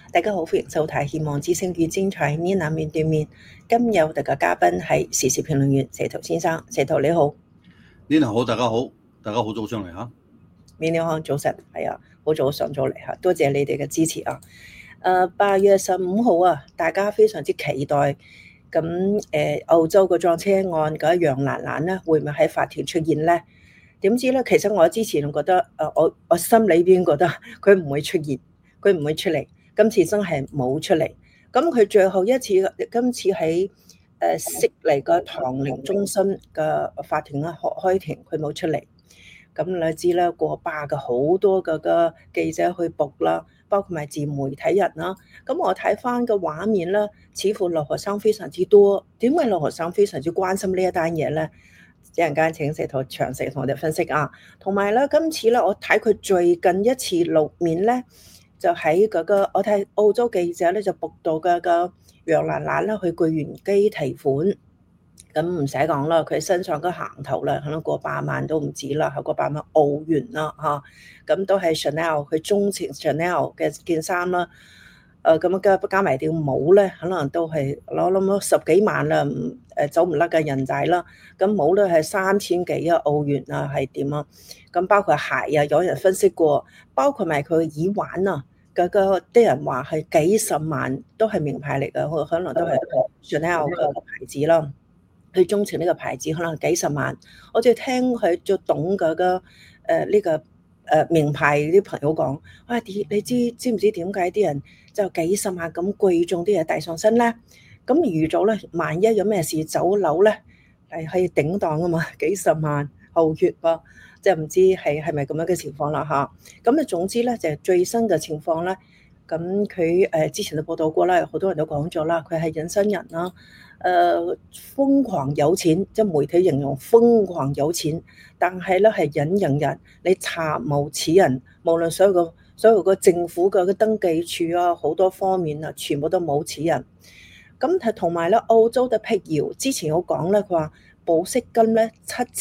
大家好，歡迎收睇《希望之聲與精彩呢難面對面》。今日我哋嘅嘉賓係時事評論員石頭先生。石頭你好。 呢度好，大家好，大家好早上嚟嚇。 你好，早晨，係啊，好早上咗嚟嚇，多謝你哋嘅支持啊。8月15號啊，大家非常之期待。咁澳洲個撞車案嗰楊蘭蘭咧，會唔會喺法庭出現咧？點知咧，其實我之前覺得，我心裏邊覺得佢唔會出現，佢唔會出嚟。今次真係冇出嚟。咁佢最後一次，今次喺悉尼個唐寧中心嘅法庭啦，開庭，佢冇出嚟。咁你知啦，過百嘅好多個記者去捕啦，包括埋自媒體人啦。咁我睇翻個畫面啦，似乎留學生非常之多。點解留學生非常之關心呢一單嘢咧？一陣間請石頭詳細同我哋分析啊。同埋咧，今次咧，我睇佢最近一次露面咧，就喺嗰個我睇澳洲記者咧就報道嘅個楊蘭蘭咧去櫃員機提款。咁唔使講啦，佢身上嘅行頭啦，可能過百萬都唔止啦，係過百萬澳元啦嚇。咁都係 Chanel，佢鍾情 Chanel 嘅件衫啦。咁加埋條帽咧，可能都係攞十幾萬啦，走唔甩嘅人仔啦。咁帽咧係3000幾澳元啊，係點啊？咁包括鞋啊，有人分析過，包括埋佢耳環啊，啲人話係幾十萬，都係名牌嚟嘅，可能都係 Chanel 嘅牌子啦。佢鍾情呢個牌子可能幾十萬，我就聽佢就懂呢個名牌啲朋友講，你知唔知點解啲人就幾十萬咁貴重啲嘢帶上身咧？咁預咗咧，萬一有咩事走樓咧，係可以頂檔啊嘛，幾十萬後血噃，即係唔知係咪咁樣嘅情況啦嚇。咁啊總之咧就係最新嘅情況咧，咁佢之前都報道過啦，好多人都講咗啦，佢係隱身人啦。瘋狂有錢，即係媒體形容瘋狂有錢，但係咧係隱形人，你查無此人，無論所有個政府嘅登記處啊，好多方面啊，全部都冇此人。咁同埋咧，澳洲嘅辟謠之前有講咧，佢話保釋金咧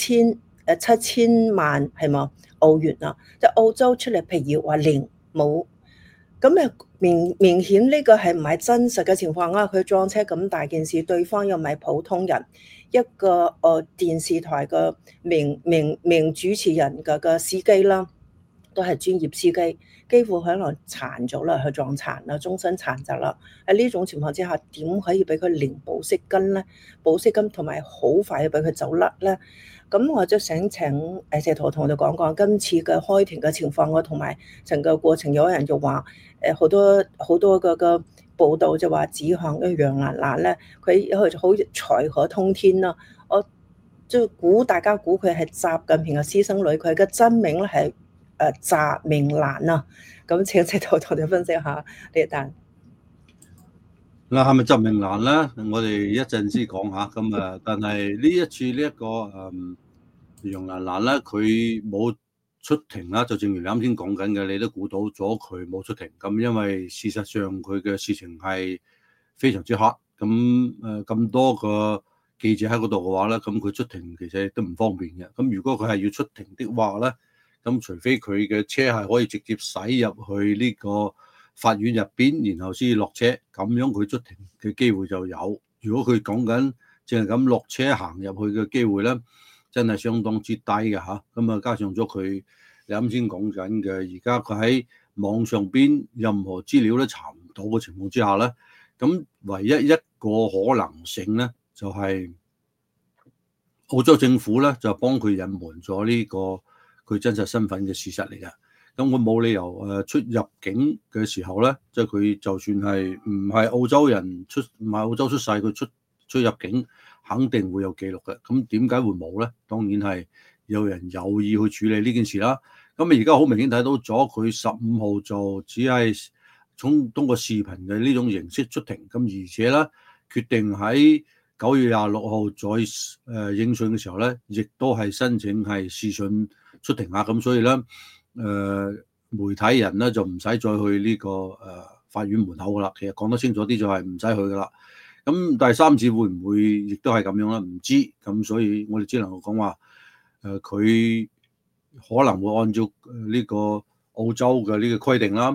7000萬係嘛澳元啊，即係澳洲出嚟辟謠話零冇。咁明顯呢個係唔係真實嘅情況啊？佢撞車咁大件事，對方又唔係普通人，一個電視台嘅名主持人嘅司機啦，都係專業司機，幾乎可能殘咗啦，佢撞殘啦，終身殘疾啦。喺呢種情況之下，點可以俾佢零保釋金咧？保釋金同埋好快要俾佢走甩咧？咁我就想請石頭同我哋講講今次嘅開庭嘅情況，同埋成個過程。有人就話好多個報道就話指向楊蘭蘭咧，佢好才可通天啦。我即係大家估佢係習近平嘅私生女，佢嘅真名咧係習明蘭啊。咁請石頭同我哋分析下呢一單。 嗱，係咪習明蘭咧？我哋一陣先講下。咁但係呢一次呢一個楊蘭蘭咧，佢冇出庭啦，就正如你啱先講緊嘅，你都估到咗佢冇出庭。咁因為事實上佢嘅事情係非常之黑。咁多個記者喺嗰度嘅話咧，咁佢出庭其實都唔方便嘅。咁如果佢係要出庭的話咧，咁除非佢嘅車係可以直接駛入去呢個法院入邊，然後先落車，咁樣佢出庭嘅機會就有。如果佢講緊淨係咁落車行入去嘅機會咧，真係相當之低嘅嚇。咁加上咗佢你啱先講緊嘅，而家佢喺網上邊任何資料都查唔到嘅情況之下咧，咁唯一一個可能性咧，就係澳洲政府咧就幫佢隱瞞咗呢個佢真實身份嘅事實嚟嘅。咁我冇理由出入境嘅時候咧，即係佢就算係唔係澳洲人唔係澳洲出世，佢出入境肯定會有記錄嘅。咁點解會冇咧？當然係有人有意去處理呢件事啦。咁而家好明顯睇到咗，佢15號就只係通過視頻嘅呢種形式出庭。咁而且咧決定喺9月26號再應訊嘅時候咧，亦都係申請係視訊出庭啊。咁所以咧媒體人咧就唔使再去呢個法院門口噶啦。其實講得清楚啲就係唔使去噶啦。咁第三次會唔會亦都係咁樣咧？唔知。咁所以我哋只能夠講話佢可能會按照呢個澳洲嘅呢個規定啦。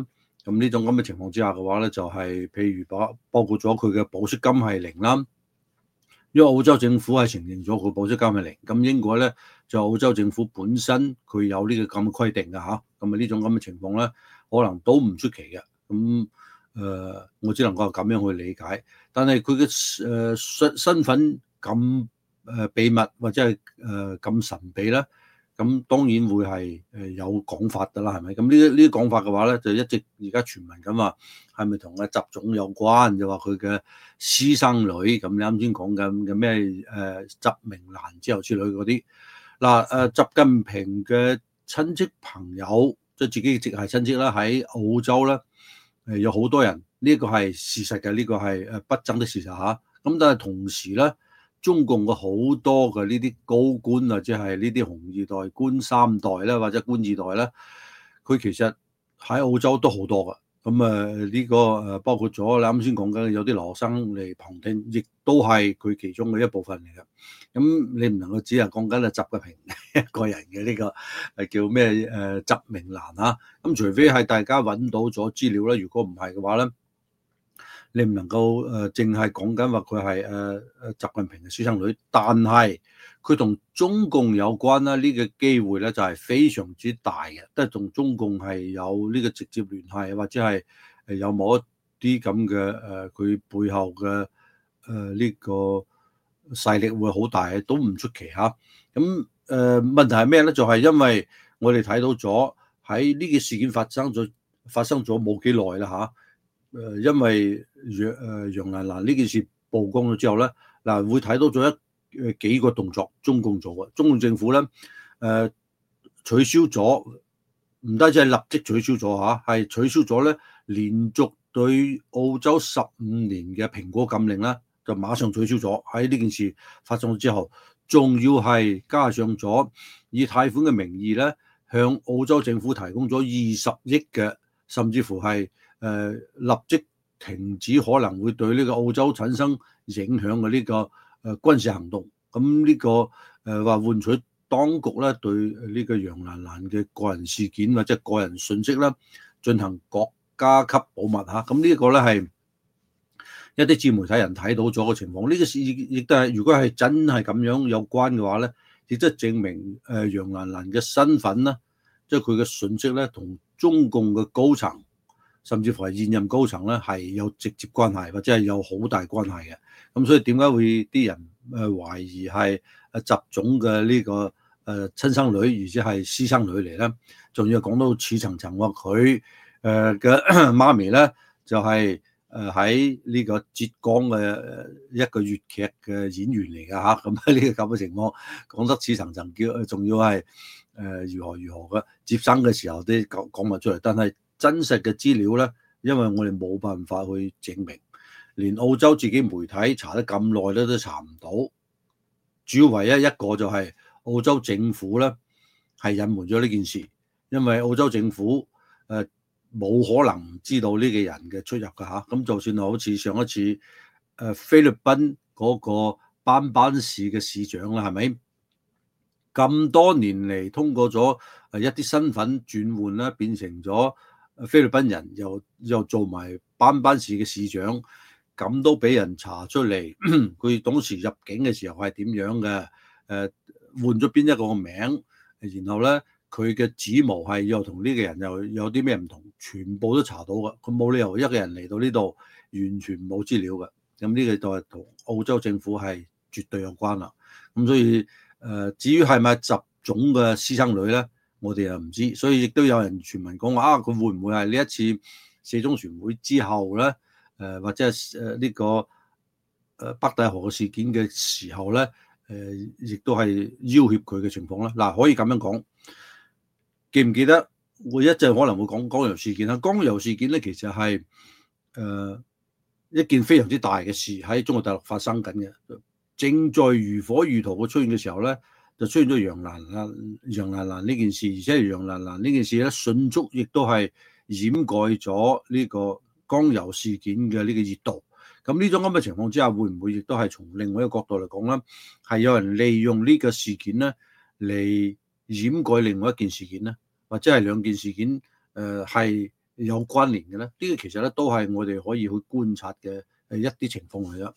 咁呢種咁嘅情況之下嘅話咧，就係譬如包括咗佢嘅保釋金係零啦。因為澳洲政府係承認咗佢保釋金係零，咁應該咧就澳洲政府本身佢有呢個咁嘅規定㗎嚇，咁啊呢種咁嘅情況咧，可能都唔出奇嘅。咁我只能夠咁樣去理解。但係佢嘅身份咁秘密或者係咁神秘咧，咁當然會係有講法㗎啦，係咪？咁呢啲講法嘅話咧，就一直而家傳聞咁話係咪同阿習總有關？就話佢嘅私生女，咁你啱先講緊嘅咩習明蘭之後之類嗰啲。嗱習近平嘅親戚朋友，即係自己直系親戚啦，喺澳洲咧有好多人，呢個係事實嘅，呢個係不爭的事實嚇。咁但係同時咧，中共嘅好多嘅呢啲高官啊，即係呢啲紅二代、官三代咧，或者官二代咧，佢其實喺澳洲都好多㗎。咁呢個包括咗你啱先講緊有啲留學生嚟旁聽，亦都係佢其中嘅一部分嚟嘅。咁你唔能夠只係講緊習近平一個人嘅呢個係叫咩習明蘭啊？咁除非係大家揾到咗資料咧，如果唔係嘅話咧，你唔能夠淨係講緊話佢係習近平嘅私生女，但係佢同中共有關啦，呢個機會咧就係非常之大嘅，都係同中共係有呢個直接聯繫，或者係有某一啲咁嘅佢背後嘅呢個勢力會好大，都唔出奇嚇。咁問題係咩咧？就係因為我哋睇到咗喺呢個事件發生咗冇幾耐啦嚇。因為楊蘭蘭呢件事曝光咗之後咧，會睇到咗幾個動作，中共做嘅。中共政府咧取消咗，唔單止係立即取消咗嚇，係取消咗咧連續對澳洲15年嘅蘋果禁令啦，就馬上取消咗。喺呢件事發生咗之後，仲要係加上咗以貸款嘅名義咧，向澳洲政府提供咗20億嘅，甚至乎係立即停止可能會對呢個澳洲產生影響嘅呢個軍事行動。咁呢個話換取當局咧對呢個楊蘭蘭嘅個人事件或者個人信息咧進行國家級保密嚇。咁呢個咧係一啲自媒體人睇到咗嘅情況。呢個事亦都係如果係真係咁樣有關嘅話咧，亦都證明楊蘭蘭嘅身份咧，即係佢嘅信息咧同中共嘅高層，甚至乎係現任高層咧，係有直接關係，或者係有好大關係嘅。咁所以點解會啲人懷疑係習總嘅呢個親生女，而且係私生女嚟咧？仲要講到似層層喎，佢嘅媽咪咧就係喺呢個浙江嘅一個粵劇嘅演員嚟㗎嚇。咁呢個咁嘅情況講得似層層，仲要係如何嘅接生嘅時候都講埋出嚟，但係真實嘅資料咧，因為我哋冇辦法去證明，連澳洲自己媒體查得咁耐咧都查唔到。主要唯一一個就係澳洲政府咧係隱瞞咗呢件事，因為澳洲政府冇可能唔知道呢個人嘅出入㗎嚇。咁就算好似上一次菲律賓嗰個班班市嘅市長啦，係咪？咁多年嚟，通過咗一啲身份轉換啦，變成咗菲律賓人，又做埋班班市嘅市長，咁都俾人查出嚟。佢當時入境嘅時候係點樣嘅？換咗邊一個名？然後咧，佢嘅指模係又同呢個人又有啲咩唔同？全部都查到嘅。佢冇理由一個人嚟到呢度完全冇資料嘅。咁呢個就係同澳洲政府係絕對有關啦。咁所以至於係咪習總嘅私生女咧，我哋又唔知，所以亦都有人傳聞講話佢會唔會係呢一次四中全會之後咧，或者係呢個北戴河嘅事件嘅時候咧，亦都係要挾佢嘅情況啦。嗱，可以咁樣講，記唔記得我一陣可能會講江油事件啦？江油事件咧其實係一件非常之大嘅事喺中國大陸發生緊嘅。正在如火如荼嘅出現嘅時候咧，就出現咗楊蘭蘭呢件事，而且楊蘭蘭呢件事咧，迅速亦都係掩蓋咗呢個江油事件嘅呢個熱度。咁呢種咁嘅情況之下，會唔會亦都係從另外一個角度嚟講咧，係有人利用呢個事件咧嚟掩蓋另外一件事件咧，或者係兩件事件係有關聯嘅咧？呢個其實咧都係我哋可以去觀察嘅一啲情況嚟啫。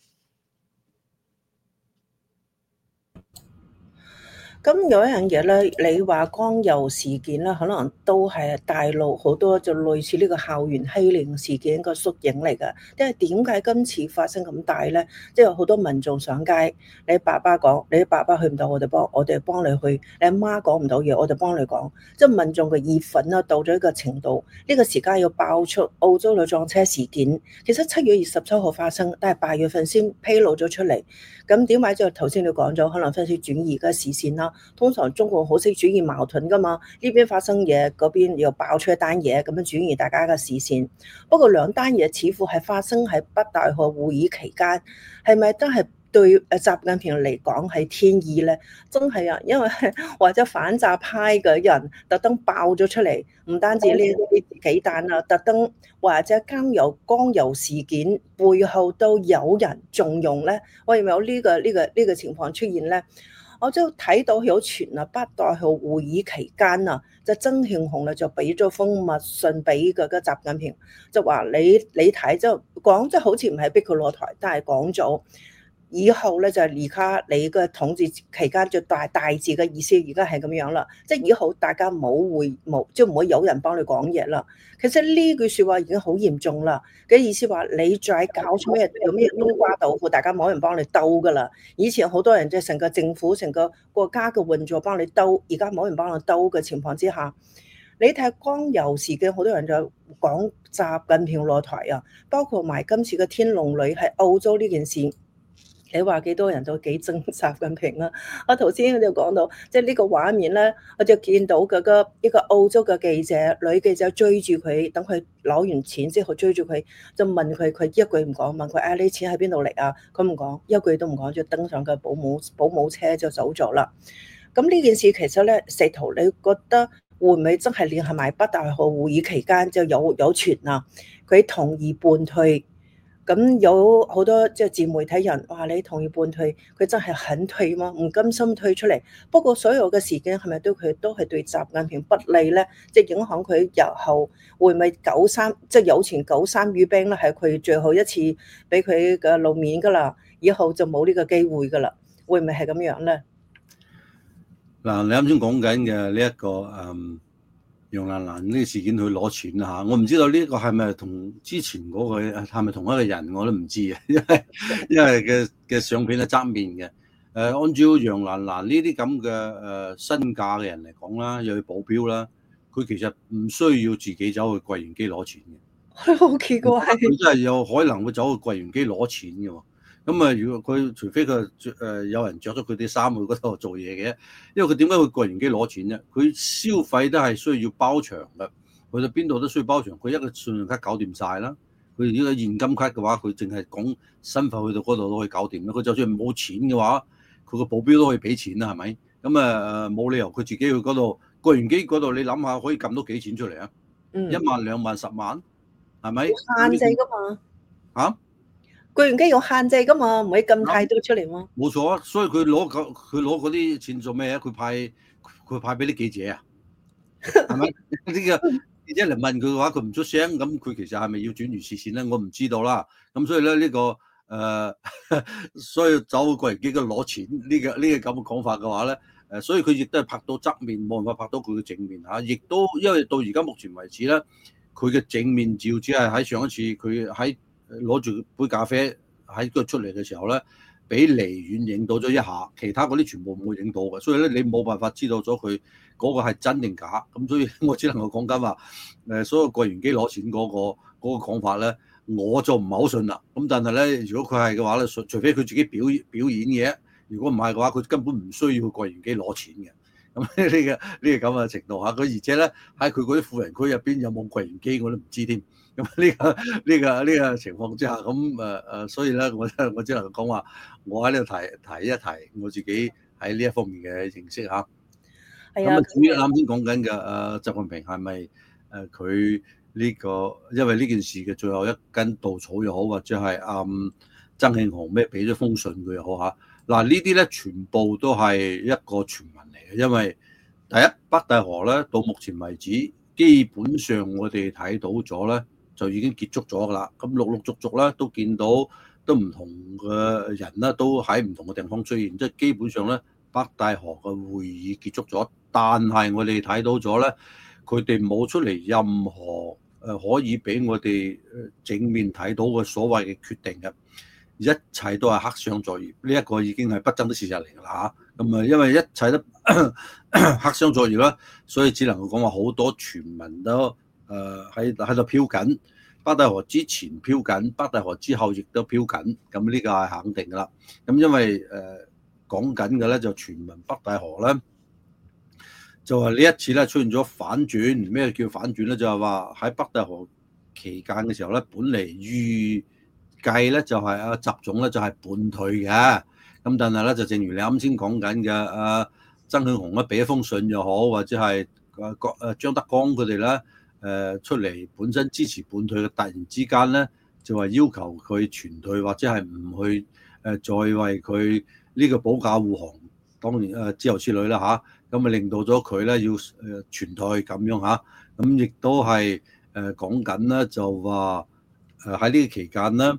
咁有一樣嘢咧，你話光佑事件咧，可能都係大陸好多就類似呢個校園欺凌事件個縮影嚟㗎。因為點解今次發生咁大咧？即係有好多民眾上街，你爸爸講，你爸爸去唔到，我哋幫你去；你阿媽講唔到嘢，我哋幫你講。即係民眾嘅義憤啊，到咗一個程度，呢個時間要爆出澳洲嘅撞車事件。其實7月27號發生，但係8月份先披露咗出嚟。咁點解就頭先你講咗，可能分析轉移嘅視線啦。通常中共好識轉移矛盾噶嘛，呢邊發生嘢，嗰邊又爆出一單嘢，咁樣轉移大家嘅視線。不過兩單嘢似乎係發生喺北戴河會議期間，係咪真係對習近平嚟講係天意呢？真係啊，因為或者反習派嘅人特登爆咗出嚟，唔單止呢啲幾單啊，特登或者光佑事件背後都有人縱容呢。我有冇呢個情況出現呢？我就睇到有傳啊，北戴河會議期間啊，就曾慶紅咧就俾咗封密信俾個習近平，就話你睇，就講即係好似唔係逼佢落台，但係講咗以後咧就而家你嘅統治期間就大致嘅意思，而家係咁樣啦，即係以後大家即係唔會有人幫你講嘢啦。其實呢句説話已經好嚴重啦，嘅意思話你再搞出咩有咩冬瓜豆腐，大家冇人幫你兜噶啦。以前好多人即係成個政府成個國家嘅援助幫你兜，而家冇人幫你兜嘅情況之下，你睇光佑事件，好多人就講習近平落台啊，包括埋今次嘅天龍女喺澳洲呢件事。你話幾多人都幾憎習近平啦？我頭先就講到，即係呢個畫面咧，我就見到嗰個一個澳洲嘅記者，女記者追住佢，等佢攞完錢之後追住佢，就問佢，佢一句唔講，問佢你錢喺邊度嚟啊？佢唔講，一句都唔講，就登上個保姆車就走咗啦。咁呢件事其實咧，石圖你覺得會唔會真係聯繫埋北戴河會議期間就有傳啊？佢同意叛退。咁有好多即係自媒體人話你同意叛退，佢真係肯退嗎？唔甘心退出嚟。不過所有嘅事件係咪對佢都係對習近平不利咧？即係影響佢日後會唔會93，即係有傳93閱兵咧係佢最後一次俾佢嘅露面噶啦，以後就冇呢個機會噶啦，會唔會係咁樣咧？ 嗱，你啱先講緊嘅呢一個楊蘭蘭呢個事件去攞錢啦，我唔知道呢個係咪同之前嗰個係咪同一個人，我都唔知啊，因為嘅相片係側面嘅。按照楊蘭蘭呢啲咁嘅身價嘅人嚟講啦，又要保鏢啦，佢其實唔需要自己走去櫃員機攞錢嘅。 好奇怪， 佢真係有可能會走去櫃員機攞錢嘅喎。咁啊，如果佢除非佢有人着咗佢啲衫去嗰度做嘢嘅，因為佢點解去櫃員機攞錢啫？佢消費都係需要包場嘅，去到邊度都需要包場。佢一個信用卡搞掂晒啦。佢如果現金卡嘅話，佢淨係講身份去到嗰度都可以搞掂啦。佢就算冇錢嘅話，佢個保鏢都可以俾錢啦，係咪？咁冇理由佢自己去嗰度櫃員機嗰度，你諗下可以撳到幾錢出嚟啊？1萬、2萬、10萬，係咪？ 限制噶嘛？ 嚇？ 櫃員機有限制噶嘛，唔可以撳太多出嚟嘛。 冇錯啊，所以佢攞嗰啲錢做咩啊？佢派俾啲記者啊，係咪？呢個記者嚟問佢嘅話，佢唔出聲，咁佢其實係咪要轉移視線咧？我唔知道啦。咁所以咧所以走去櫃員機嗰度攞錢呢個咁嘅講法嘅話咧，所以佢亦都係拍到側面，冇辦法拍到佢嘅正面嚇。亦都因為到而家目前為止咧，佢嘅正面照只係喺上一次佢喺攞住杯咖啡喺嗰度出嚟嘅時候咧，俾離遠影到咗一下，其他嗰啲全部冇影到嘅，所以咧你冇辦法知道咗佢嗰個係真定假。咁所以我只能夠講緊話，所有櫃員機攞錢嗰個講法咧，我就唔係好信啦。咁但係咧，如果佢係嘅話咧，除非佢自己表演嘅，如果唔係嘅話，佢根本唔需要櫃員機攞錢嘅。咁呢個咁嘅程度嚇，佢而且咧喺佢嗰啲富人區入邊有冇櫃員機我都唔知添。咁呢個情況之下，咁所以咧，我只能夠講話，我喺呢度提一提我自己喺呢一方面嘅認識嚇。咁啊，至於啱先講緊嘅習近平係咪佢呢個因為呢件事嘅最後一根稻草又好，或者係曾慶紅咩俾咗封信佢又好嚇。嗱，呢啲咧全部都係一個傳聞嚟嘅，因為第一北戴河咧到目前為止，基基本上我哋睇到咗咧，就已經結束咗㗎啦。咁陸陸續續咧都見到都唔同嘅人咧，都喺唔同嘅地方出現，即係基本上咧北戴河嘅會議結束咗，但係我哋睇到咗咧，佢哋冇出嚟任何可以俾我哋正面睇到嘅所謂嘅決定嘅，一切都係黑箱作業。呢一個已經係不爭的事實嚟㗎啦嚇。咁啊，因為一切都黑箱作業啦，所以只能夠講話好多傳聞都喺度飄緊。北戴河之前飄緊，北戴河之後亦都飄緊。咁呢個係肯定㗎啦。咁因為講緊嘅咧就傳聞北戴河咧，就話呢一次咧出現咗反轉。咩叫反轉咧？就係話喺北戴河期間嘅時候咧，本嚟預計咧就係阿習總咧就係叛退嘅。咁但係咧就正如你啱先講緊嘅，曾慶紅咧俾一封信又好，或者係張德江佢哋咧出嚟本身支持叛退嘅，突然之間咧就話要求佢全退，或者係唔去再為佢呢個保駕護航，當然之後之類啦嚇。咁令到咗佢咧要全退咁樣嚇。咁亦都係講緊咧就話喺呢個期間咧，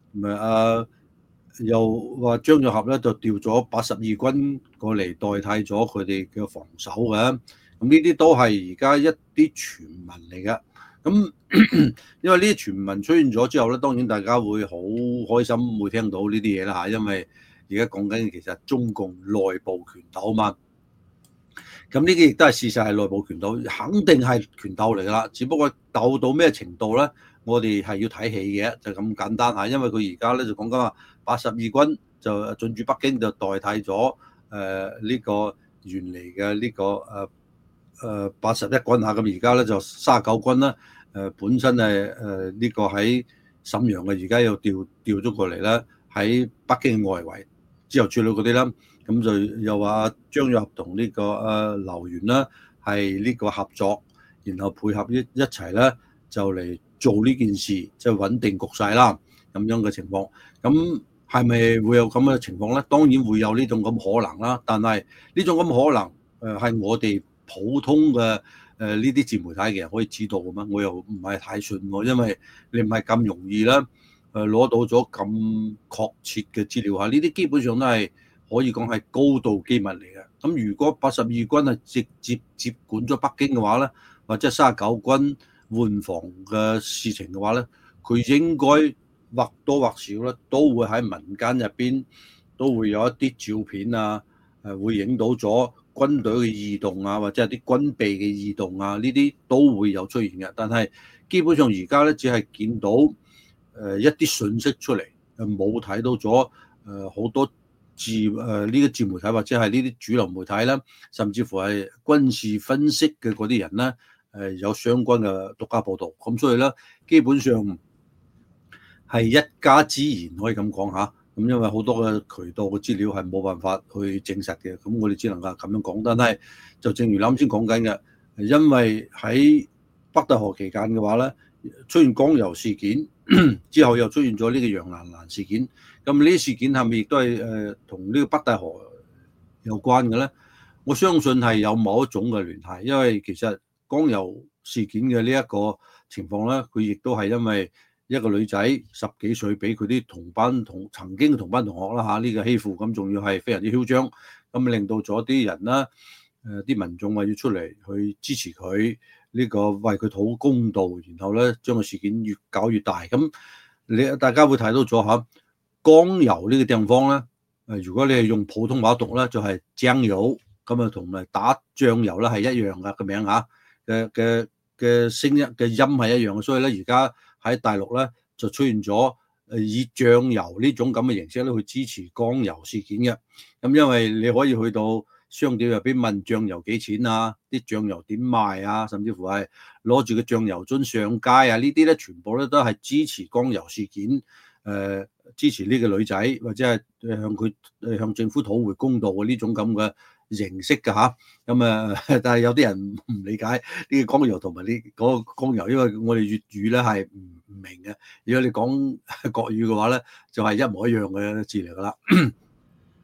又話張作合咧就調咗82軍過嚟代替咗佢哋嘅防守嘅。咁呢啲都係而家一啲傳聞嚟嘅。咁因為呢啲傳聞出現咗之後咧，當然大家會好開心會聽到呢啲嘢啦嚇，因為而家講緊其實中共內部權鬥啊嘛。咁呢啲亦都係事實，係內部權鬥，肯定係權鬥嚟㗎啦。只不過鬥到咩程度咧，我哋係要睇戲嘅，就咁簡單嚇。因為佢而家咧就講緊話82軍就進駐北京，就代替咗呢個原嚟嘅呢個81軍嚇。咁而家咧就39軍啦。本身係呢個喺瀋陽嘅，而家又調咗過嚟啦，喺北京外圍之後處理嗰啲啦。咁就又話張作合同呢個劉源啦係呢個合作，然後配合一齊咧就嚟做呢件事，即係穩定局勢啦咁樣嘅情況。咁係咪會有咁嘅情況咧？當然會有呢種咁可能啦。但係呢種咁可能係我哋普通嘅呢啲自媒體嘅人可以知道嘅咩？我又唔係太信喎，因為你唔係咁容易啦攞到咗咁確切嘅資料嚇。呢啲基本上都係可以講係高度機密嚟嘅。咁如果82軍係直接接管咗北京嘅話咧，或者39軍換防嘅事情嘅話咧，佢應該或多或少咧都會喺民間入邊都會有一啲照片啊，會影到咗軍隊嘅異動啊，或者係啲軍備嘅異動啊，呢啲都會有出現嘅。但係基本上而家咧只係見到一啲信息出嚟，冇睇到咗好多呢個自媒體或者係呢啲主流媒體啦，甚至乎係軍事分析嘅嗰啲人咧，有相關嘅獨家報導。咁所以咧，基本上係一家之言可以咁講嚇。咁因為好多嘅渠道嘅資料係冇辦法去證實嘅，咁我哋只能夠咁樣講。但係就正如啱先講緊嘅，因為喺北戴河期間嘅話咧，出現江油事件之後，又出現咗呢個楊蘭蘭事件。咁呢啲事件係咪亦都係同呢個北戴河有關嘅咧？我相信係有某一種嘅聯繫，因為其實江油事件嘅呢一個情況咧，佢亦都係因為一個女仔10幾歲俾佢啲曾經嘅同班同學啦嚇呢個欺負，咁仲要係非常之囂張，咁令到咗啲人啦，啲民眾話要出嚟去支持佢呢個為佢討公道，然後咧將個事件越搞越大。咁大家會睇到咗嚇。江油呢個地方咧，如果你係用普通話讀咧，就係醬油，咁啊同埋打醬油咧係一樣嘅個名嚇嘅聲音嘅音係一樣嘅，所以咧而家喺大陸咧就出現咗以醬油呢種咁嘅形式咧去支持江油事件嘅。咁因為你可以去到商店入邊問醬油幾錢啊，啲醬油點賣啊，甚至乎係攞住個醬油樽上街啊，呢啲咧全部咧都係支持江油事件。支持呢個女仔，或者係向政府討回公道嘅呢種咁嘅形式㗎嚇。咁但係有啲人唔理解呢個江油同埋呢嗰個江油，因為我哋粵語咧係唔明嘅。如果你講國語嘅話咧，就係一模一樣嘅字嚟㗎啦。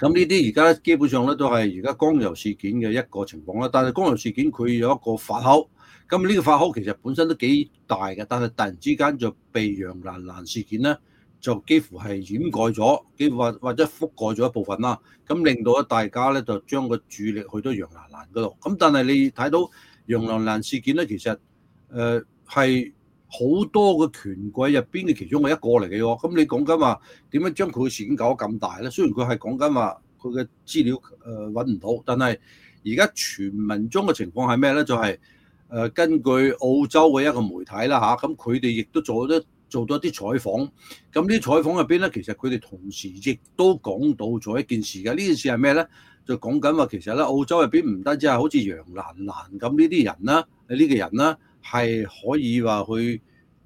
咁呢啲而家基本上咧都係而家江油事件嘅一個情況啦。但係江油事件佢有一個發酵，咁呢個發酵其實本身都幾大嘅，但係突然之間就被楊蘭蘭事件咧就幾乎係掩蓋咗，幾乎或者覆蓋咗一部分啦。咁令到大家咧就將個注意力去到楊蘭蘭嗰度。咁但係你睇到楊蘭蘭事件咧，其實係好多個權貴入邊嘅其中嘅一個嚟嘅喎。咁你講緊話點樣將佢嘅事件搞得咁大咧？雖然佢係講緊話佢嘅資料揾唔到，但係而家傳聞中嘅情況係咩咧？就係根據澳洲嘅一個媒體啦嚇，咁佢哋亦都做咗一啲採訪。咁呢啲採訪入邊咧，其實佢哋同時亦都講到咗一件事嘅。呢件事係咩咧？就講緊話其實咧，澳洲入邊唔單止係好似楊蘭蘭咁呢啲人啦，呢個人啦。係可以話去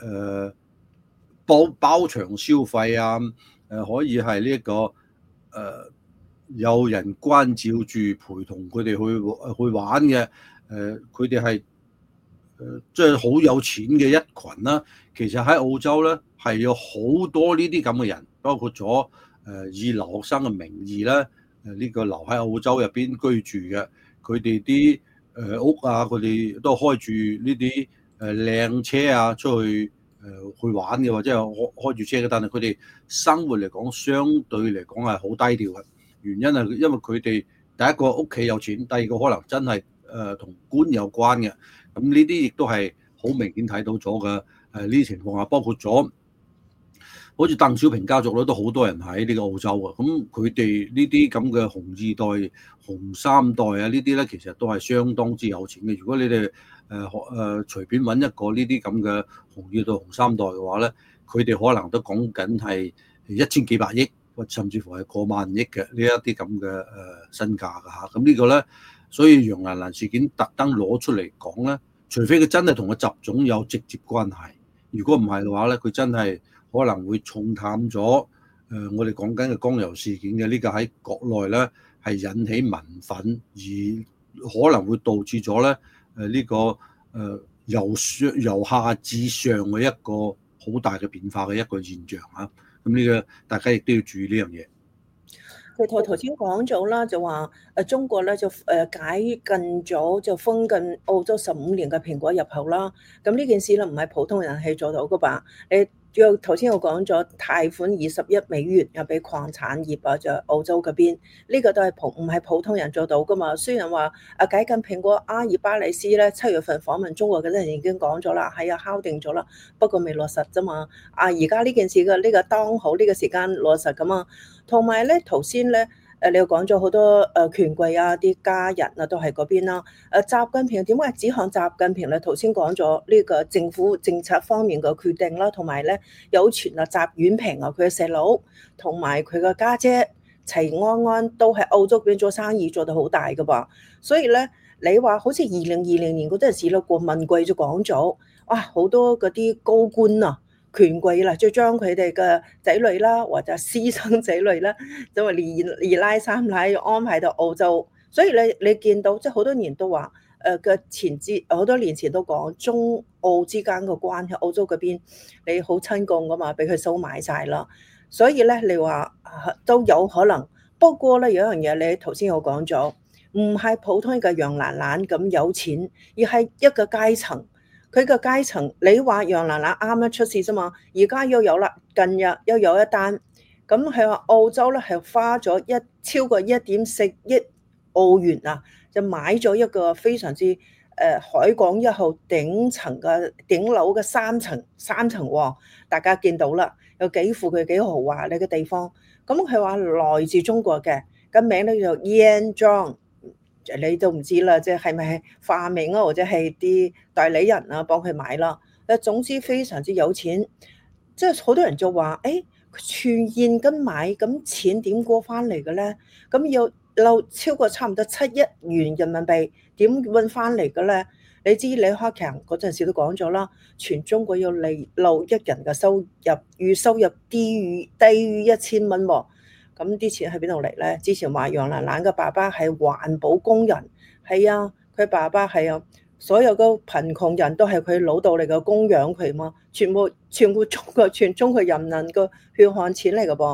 包場消費啊，可以係呢一個有人關照住陪同佢哋去玩嘅，佢哋係即係好有錢嘅一群啦。其實喺澳洲咧係有好多呢啲咁嘅人，包括咗以留學生嘅名義咧，呢個留喺澳洲入邊居住嘅，佢哋啲屋啊，佢哋都開住呢啲靚車啊，出去去玩嘅，或者係開住車嘅。但係佢哋生活嚟講，相對嚟講係好低調嘅。原因係因為佢哋第一個屋企有錢，第二個可能真係同官有關嘅。咁呢啲亦都係好明顯睇到咗嘅。呢啲情況下，包括咗好似鄧小平家族咧，都好多人喺呢個澳洲啊。咁佢哋呢啲咁嘅紅二代、紅三代啊，呢啲咧其實都係相當之有錢嘅。如果你哋隨便揾一個呢啲咁嘅紅二代、紅三代嘅話咧，佢哋可能都講緊係1000幾百億，或甚至乎係過萬億嘅呢一啲咁嘅身價㗎嚇。咁呢個咧，所以楊蘭蘭事件特登攞出嚟講咧，除非佢真係同個習總有直接關係，如果唔係嘅話咧，佢真係可能會重淡咗我哋講緊嘅江油事件嘅呢個喺國內咧係引起民憤，而可能會導致咗咧呢個由下至上嘅一個好大嘅變化嘅一個現象嚇。咁呢個大家亦都要注意呢樣嘢。 佢頭先講咗啦，就話中國咧就解禁咗就封禁澳洲15年嘅蘋果入口啦。咁呢件事咧唔係普通人係做到噶吧？你頭先我講咗貸款21美元又俾礦產業啊，就澳洲嗰邊呢個都係唔係普通人做到噶嘛？雖然話解禁蘋果，阿爾巴尼斯咧7月份訪問中國嗰陣已經講咗啦，係啊敲定咗啦，不過未落實啫嘛。而家呢件事嘅呢個當好呢個時間落實噶嘛。同埋咧，頭先咧，你又講咗好多權貴啊，啲家人啊，都係嗰邊啦。習近平點解指向習近平咧？頭先講咗呢個政府政策方面嘅決定啦，同埋咧有傳啊，習遠平啊，佢嘅細佬同埋佢嘅家姐齊安安都喺澳洲邊做生意做得好大㗎噃。所以咧，你話好似2020年嗰陣時咧，郭文貴就講咗，哇，好多嗰啲高官啊！權貴啦，就將佢哋嘅仔女啦，或者私生仔女啦，就話二奶三奶安排到澳洲。所以你見到即係好多年都話嘅好多年前都講中澳之間嘅關係，澳洲嗰邊你好親共噶嘛，俾佢收買晒啦。所以咧，你話都有可能。不過咧，有一樣嘢你頭先有講咗，唔係普通嘅楊蘭蘭咁有錢，而係一個階層。佢個階層，你話楊蘭蘭啱啱出事啫嘛，而家又有啦，近日又有一單，咁佢話澳洲咧係花咗超過1.4億澳元啊，就買咗一個非常之海港1號頂樓嘅三層喎，大家見到啦，有幾富佢幾豪華呢個地方，咁佢話來自中國嘅，個名咧叫 Yan Zhang。你都唔知啦，即係咪係化名啊，或者係啲代理人啊幫佢買啦。總之非常之有錢，即係好多人就話，全現金買，咁錢點過翻嚟嘅咧？咁要漏超過差唔多7億元人民幣，點揾翻嚟嘅咧？你知李克強嗰陣時都講咗啦，全中國要漏一人嘅收入，月收入低於1000蚊喎。咁啲錢喺邊度嚟咧？之前話楊蘭蘭嘅爸爸係環保工人，係啊，佢爸爸係啊，所有嘅貧窮人都係佢老豆嚟嘅供養佢嘛，全部全中國人民嘅血汗錢嚟嘅噃。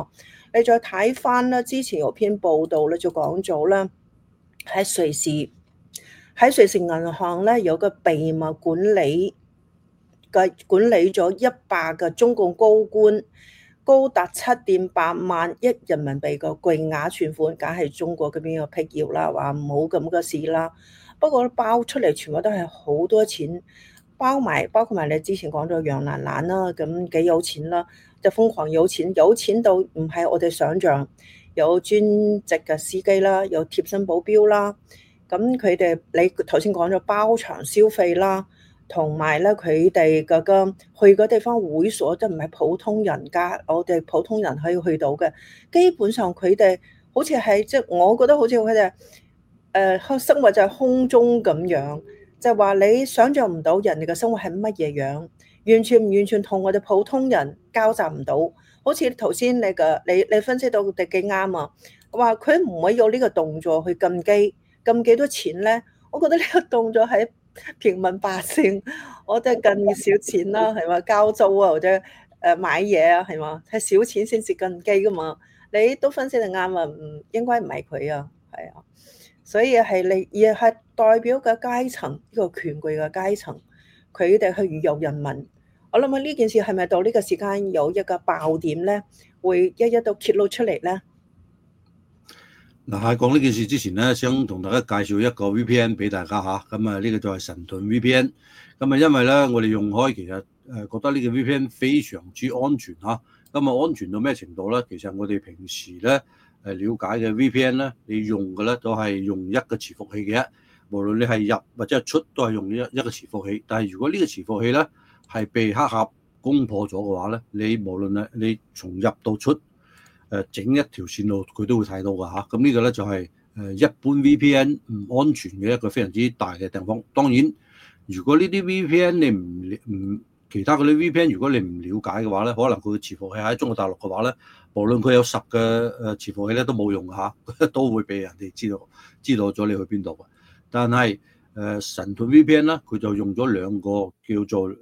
你再睇翻啦，之前有篇報道咧就講咗啦，喺瑞士銀行咧有個秘密管理咗100個中共高官，高達7.8萬億人民幣嘅巨額存款，梗係中國嗰邊嘅辟謠啦，話唔好咁嘅事啦。不過爆出嚟全部都係好多錢，包括埋你之前講咗楊蘭蘭啦，咁幾有錢啦，就瘋狂有錢到唔係我哋想象，有專職嘅司機啦，有貼身保鏢啦，咁佢哋你頭先講咗包場消費啦。同埋咧，佢哋嗰個去嗰地方會所，即唔係普通人家，我哋普通人可以去到嘅。基本上佢哋好似係即係，我覺得好似佢哋生活就係空中咁樣，就係話你想像唔到人哋嘅生活係乜嘢樣，完全同我哋普通人交集唔到。好似頭先你分析到幾啱啊！話佢唔會有呢個動作去撳幾多錢咧？我覺得呢個動作係平民百姓，我覺得更少錢啦，係嘛？交租啊，或者買嘢啊，係嘛？係少錢先至更機噶嘛？你都分析得啱啊，應該唔係佢啊，係啊，所以係你而係代表嘅階層，呢個權貴嘅階層，佢哋去侮辱人民。我諗呢件事係咪到呢個時間有一個爆點咧，會一一都揭露出嚟咧？ 嗱，喺講呢件事之前咧，想同大家介紹一個 VPN 俾大家嚇。咁啊，呢個就係神盾 VPN。咁啊，因為咧，我哋用開其實覺得呢個 VPN 非常之安全嚇。咁啊，安全到咩程度咧？其實我哋平時咧了解嘅 VPN 咧，你用嘅咧都係用一個伺服器嘅，無論你係入或者係出都係用一個伺服器。但係如果呢個伺服器咧係被黑客攻破咗嘅話咧，你無論係你從入到出，整一條線路佢都會睇到㗎嚇。咁呢個咧就係一般 VPN 唔安全嘅一個非常之大嘅地方。當然，如果呢啲 VPN 你唔其他嗰啲 VPN 如果你唔了解嘅話咧，可能佢嘅伺服器喺中國大陸嘅話咧，無論佢有10個伺服器咧都冇用嚇，都會俾人哋知道咗你去邊度嘅。但係神盾 VPN 咧，佢就用咗兩個叫做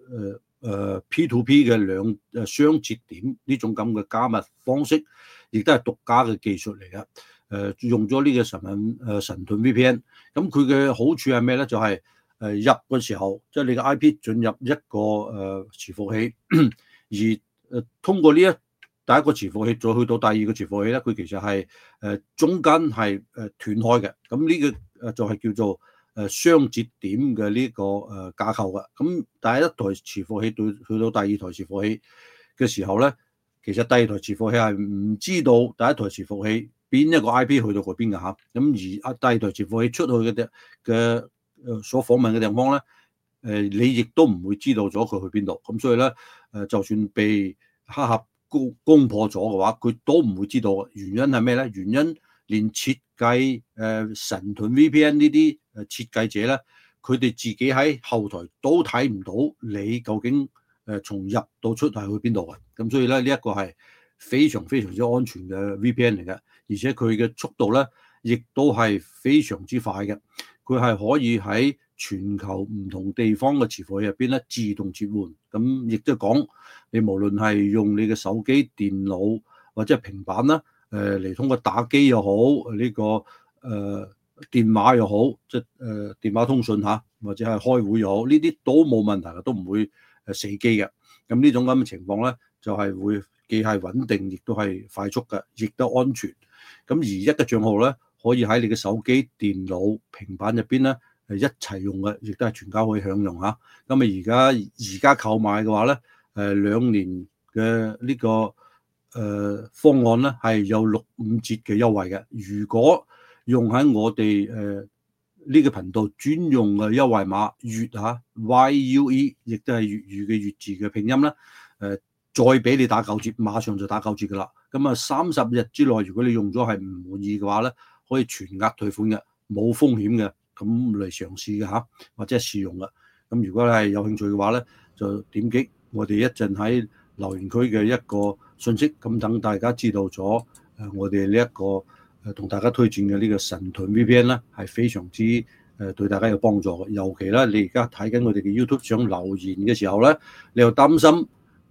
P2P 嘅兩雙節點呢種咁嘅加密方式，亦都係獨家嘅技術嚟嘅。用咗呢個神盾 VPN，咁佢嘅好處係咩咧？就係入嘅時候，即係你嘅 IP 進入一個伺服器，而通過呢第一個伺服器再去到第二個伺服器咧，佢其實係中間係斷開嘅。咁呢個就係叫做雙節點嘅呢個架構嘅。咁第一台伺服器去到第二台伺服器嘅時候咧，其實第二台伺服器係唔知道第一台伺服器邊一個 IP 去到嗰邊嘅嚇。咁而第二台伺服器出去嘅所訪問嘅地方咧，你亦都唔會知道咗佢去邊度。咁所以咧，就算被黑客攻破咗嘅話，佢都唔會知道。原因係咩咧？原因連設計神盾 VPN 呢啲設計者咧，佢哋自己喺後台都睇唔到你究竟從入到出係去邊度嘅。咁所以咧，呢一個係非常非常之安全嘅 VPN 嚟嘅，而且佢嘅速度咧，亦都係非常之快嘅。佢係可以喺全球唔同地方嘅伺服器入邊咧自動切換。咁亦都講，你無論係用你嘅手機、電腦或者係平板啦，嚟通過打機又好，呢個電話又好，即係電話通訊嚇，或者係開會又好，呢啲都冇問題嘅，都唔會死機嘅。咁呢種咁嘅情況咧，就係會既係穩定，亦都係快速嘅，亦都安全。咁而一個帳號咧，可以喺你嘅手機、電腦、平板入邊咧一齊用嘅，亦都係全家可以享用嚇。咁啊而家購買嘅話咧，2年嘅呢個方案咧係有65折嘅優惠嘅。如果用喺我哋呢個頻道專用嘅優惠碼粵嚇 YUE， 亦都係粵語嘅粵字嘅拼音啦。再俾你打9折，馬上就打9折噶啦。咁啊30日之內，如果你用咗係唔滿意嘅話咧，可以全額退款嘅，冇風險嘅，咁嚟嘗試嘅嚇，或者係試用嘅。咁如果你係有興趣嘅話咧，就點擊我哋一陣喺留言區嘅一個信息，咁等大家知道咗我哋呢一個同大家推薦嘅呢個神盾 VPN 咧，係非常之對大家有幫助嘅。尤其咧，你而家睇緊我哋嘅 YouTube 想留言嘅時候咧，你又擔心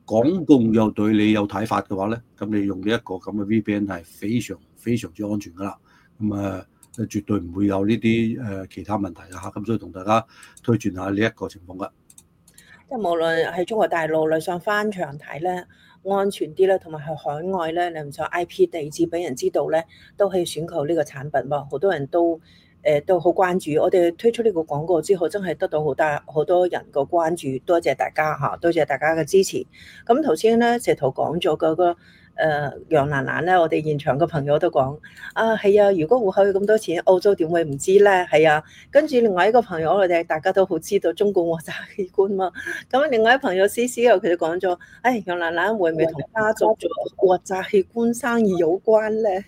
港共又對你有睇法嘅話咧，咁你用呢一個咁嘅 VPN 係非常非常之安全噶啦。咁絕對唔會有呢啲其他問題嘅嚇。咁所以同大家推薦下呢一個情況噶。 即係無論喺中國大陸你想翻牆睇咧，安全啲咧，同埋喺海外咧，你唔想 IP 地址俾人知道咧，都可以選購呢個產品喎。好多人都好關注，我哋推出呢個廣告之後，真係得到好多人個關注，多謝大家嚇，多謝大家嘅支持。咁頭先咧，石頭講咗嗰個楊蘭蘭咧，我哋現場嘅朋友都講啊，係啊，如果戶口有咁多錢，澳洲點會唔知咧？係啊，跟住另外一個朋友，我哋大家都好知道中共獲揸器官嘛。咁另外一個朋友 CC 又佢就講咗，楊蘭蘭會唔會同家族做獲揸器官生意有關咧？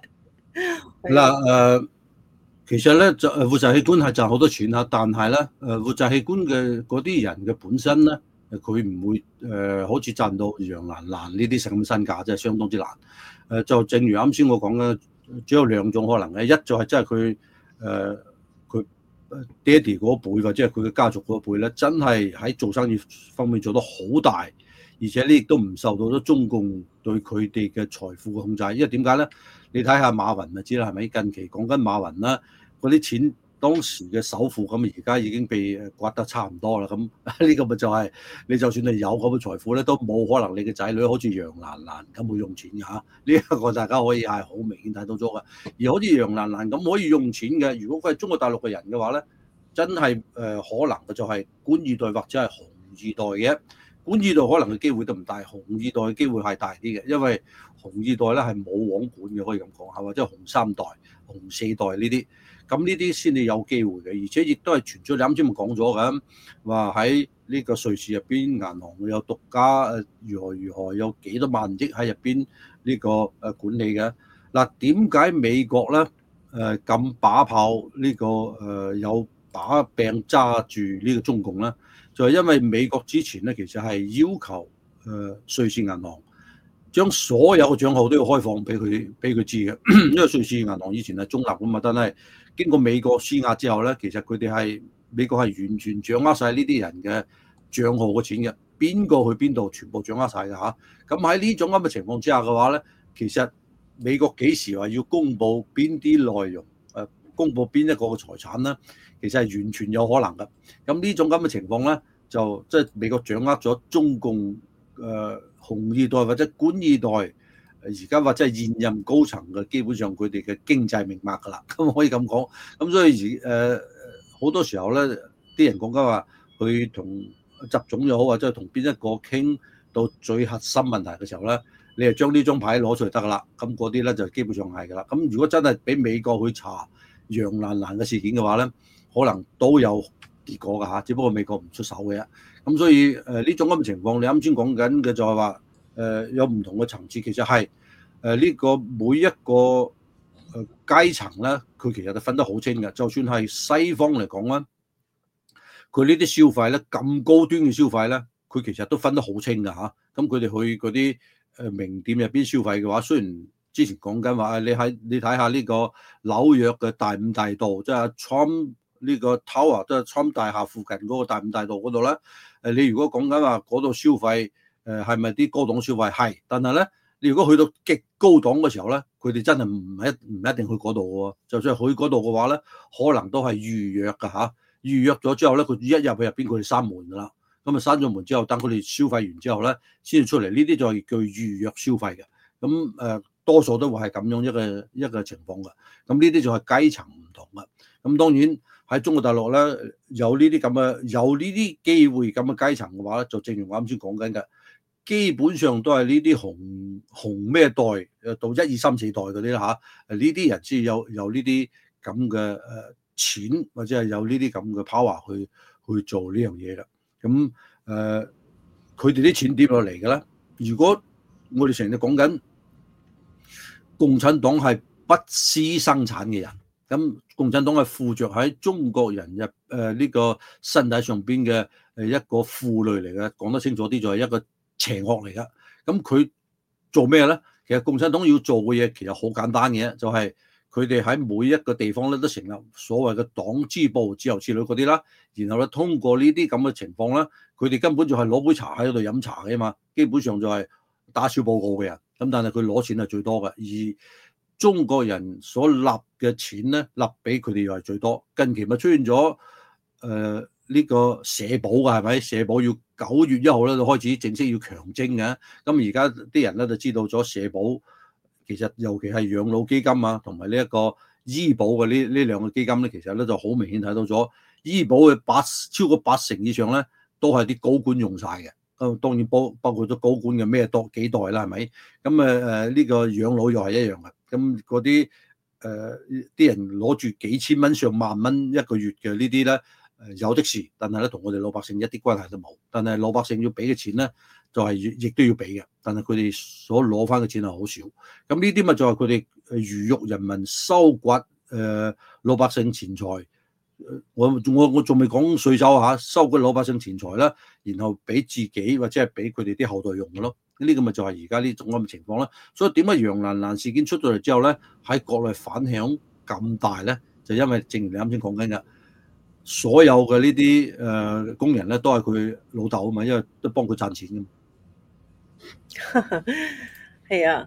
嗱其實咧就活摘器官係賺好多錢嚇，但係咧活摘器官嘅嗰啲人嘅本身咧，佢唔會好似賺到楊蘭蘭呢啲咁身價，真係相當之難。就正如啱先我講嘅，只有兩種可能嘅，一就係真係佢爹哋嗰輩或者係佢嘅家族嗰輩咧，真係喺做生意方面做得好大，而且呢亦都唔受到咗中共對佢哋嘅財富嘅控制。因為點解咧？你睇下馬雲咪知啦，係咪？近期講緊馬雲啦。嗰啲錢當時嘅首富咁，而家已經被刮得差唔多啦。咁呢個咪就係你就算係有咁嘅財富咧，都冇可能你嘅仔女好似楊蘭蘭咁會用錢嘅嚇。呢一個大家可以係好明顯睇到咗嘅。而好似楊蘭蘭咁可以用錢嘅，如果佢係中國大陸嘅人嘅話咧，真係可能嘅就係官二代或者係紅二代嘅。官二代可能嘅機會都唔大，紅二代嘅機會係大啲嘅，因為紅二代咧係冇王管嘅，可以咁講係或者紅三代、紅四代呢啲。咁呢啲先至有機會嘅，而且亦都係傳出你啱先咪講咗嘅，話喺呢個瑞士入邊銀行有獨家如何有幾多萬億喺入邊呢個管理嘅。嗱，點解美國咧咁把炮呢個有把柄揸住呢個中共咧？就係因為美國之前咧其實係要求瑞士銀行將所有嘅帳號都要開放俾佢知嘅，因為瑞士銀行以前係中立㗎嘛，但係經過美國施壓之後咧，其實佢哋係美國係完全掌握晒呢啲人嘅帳號嘅錢嘅，邊個去邊度全部掌握晒㗎嚇。咁喺呢種咁嘅情況之下嘅話咧，其實美國幾時話要公佈邊啲內容，公佈邊一個嘅財產咧，其實係完全有可能㗎。咁呢種咁嘅情況咧，就即係美國掌握咗中共紅二代或者官二代，而家或者係現任高層嘅，基本上佢哋嘅經濟命脈㗎啦，咁可以咁講。咁所以好多時候咧，啲人講緊話佢同習總又好，或者係同邊一個傾到最核心問題嘅時候咧，你係將呢張牌攞出嚟得㗎啦。咁嗰啲咧就基本上係㗎啦。咁如果真係俾美國去查楊蘭蘭嘅事件嘅話咧，可能都有結果㗎嚇，只不過美國唔出手嘅啫。咁所以呢種咁嘅情況，你啱先講緊嘅就係話有唔同嘅層次，其實係呢個每一個階層咧，佢其實都分得好清嘅。就算係西方嚟講咧，佢呢啲消費咧咁高端嘅消費咧，佢其實都分得好清㗎嚇。咁佢哋去嗰啲名店入邊消費嘅話，雖然之前講緊話，你睇下呢個紐約嘅大五大道，即係 Trump 呢個 Tower，即係 Trump 大廈附近嗰個大五大道嗰度咧，你如果講緊話嗰度消費，係咪啲高檔消費？係，但係咧，你如果去到極高檔嘅時候咧，佢哋真係唔一定去嗰度喎。就算去嗰度嘅話咧，可能都係預約㗎嚇。預約咗之後咧，佢一入去入邊，佢哋閂門㗎啦。咁啊閂咗門之後，等佢哋消費完之後咧，先至出嚟。呢啲就係叫預約消費嘅。咁多數都會係咁樣一個情況嘅。咁呢啲就係階層唔同嘅。咁當然喺中國大陸咧，有呢啲機會咁嘅階層嘅話咧，就正如我啱先講緊嘅，基本上都係呢啲紅咩代到1、2、3、4代嗰啲啦嚇。呢啲人先有呢啲咁嘅錢，或者係有呢啲咁嘅 power 去做呢樣嘢嘅。咁佢哋啲錢點落嚟嘅咧？如果我哋成日講緊共產黨係不思生產嘅人，咁共產黨係附着喺中國人呢個身體上邊嘅一個負累嚟嘅，講得清楚啲就係一個邪惡嚟噶。咁佢做咩咧？其實共產黨要做嘅嘢其實好簡單嘅，就係佢哋喺每一個地方咧都成立所謂嘅黨支部之後之類嗰啲啦，然後咧通過呢啲咁嘅情況咧，佢哋根本就係攞杯茶喺度飲茶嘅嘛，基本上就係打小報告嘅人，咁但係佢攞錢係最多嘅，而中國人所立嘅錢咧，立俾佢哋又係最多。近期咪出現咗呢個社保㗎，係咪？社保要9月1號咧就開始正式要強徵嘅。咁而家啲人咧就知道咗社保其實尤其係養老基金啊，同埋呢一個醫保嘅呢兩個基金咧，其實咧就好明顯睇到咗醫保嘅超過80%以上咧都係啲高官用晒嘅。當然包括咗高官嘅咩幾代啦，係咪？咁呢個養老又係一樣嘅。咁嗰啲啲人攞住幾千蚊上萬蚊一個月嘅呢啲咧，有的是，但係咧同我哋老百姓一啲關係都冇。但係老百姓要俾嘅錢咧，就係亦都要俾嘅。但係佢哋所攞翻嘅錢係好少。咁呢啲咪就係佢哋魚肉人民收刮老百姓錢財。我仲未講稅收嚇，收刮老百姓錢財啦，然後俾自己或者係俾佢哋啲後代用嘅咯。呢個咪就係而家呢種咁嘅情況啦。所以點解楊蘭蘭事件出咗嚟之後咧，喺國內反響咁大咧？就因為正如你啱先講緊嘅，所有嘅呢啲工人咧都係佢老豆啊嘛，因為都幫佢賺錢嘅嘛。 係啊，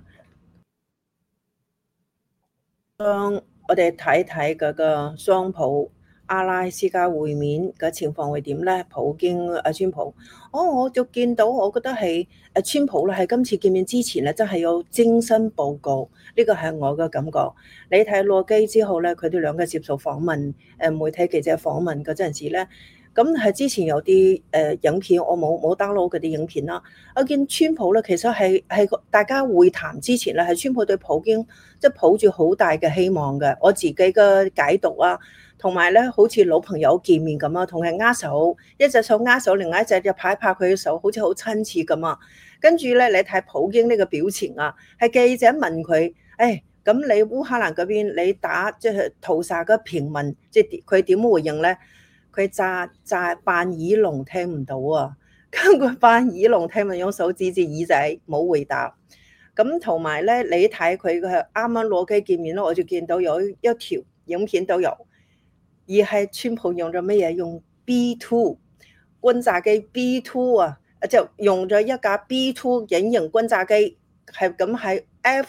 我哋睇睇嗰個雙普阿拉斯加會面嘅情況會點咧？普京川普，我就見到，我覺得係川普咧喺今次見面之前咧，真係有精心報告，呢個係我嘅感覺。你睇落機之後咧，佢哋兩個接受訪問，媒體記者訪問嗰陣時咧，咁係之前有啲影片，我冇 download 嗰啲影片啦。我見川普咧，其實係大家會談之前咧，係川普對普京即係抱住好大嘅希望嘅。我自己嘅解讀啊。同埋咧，好似老朋友見面咁啊，同佢握手，一隻手握手，另外一隻就拍佢嘅手，好似好親切咁啊。跟住咧，你睇普京呢個表情啊，係記者問佢，咁你烏克蘭嗰邊你打即係屠殺嘅平民，即係佢點回應咧？佢詐扮耳聾聽唔到啊，跟佢扮耳聾聽咪用手指住耳仔，冇回答。咁同埋咧，你睇佢嘅啱啱攞機見面咯，我就見到有一條影片都有。而係川普用咗乜嘢？用 B2 轟炸機 B2 啊，就用咗一架 B2 隱形轟炸機，係咁喺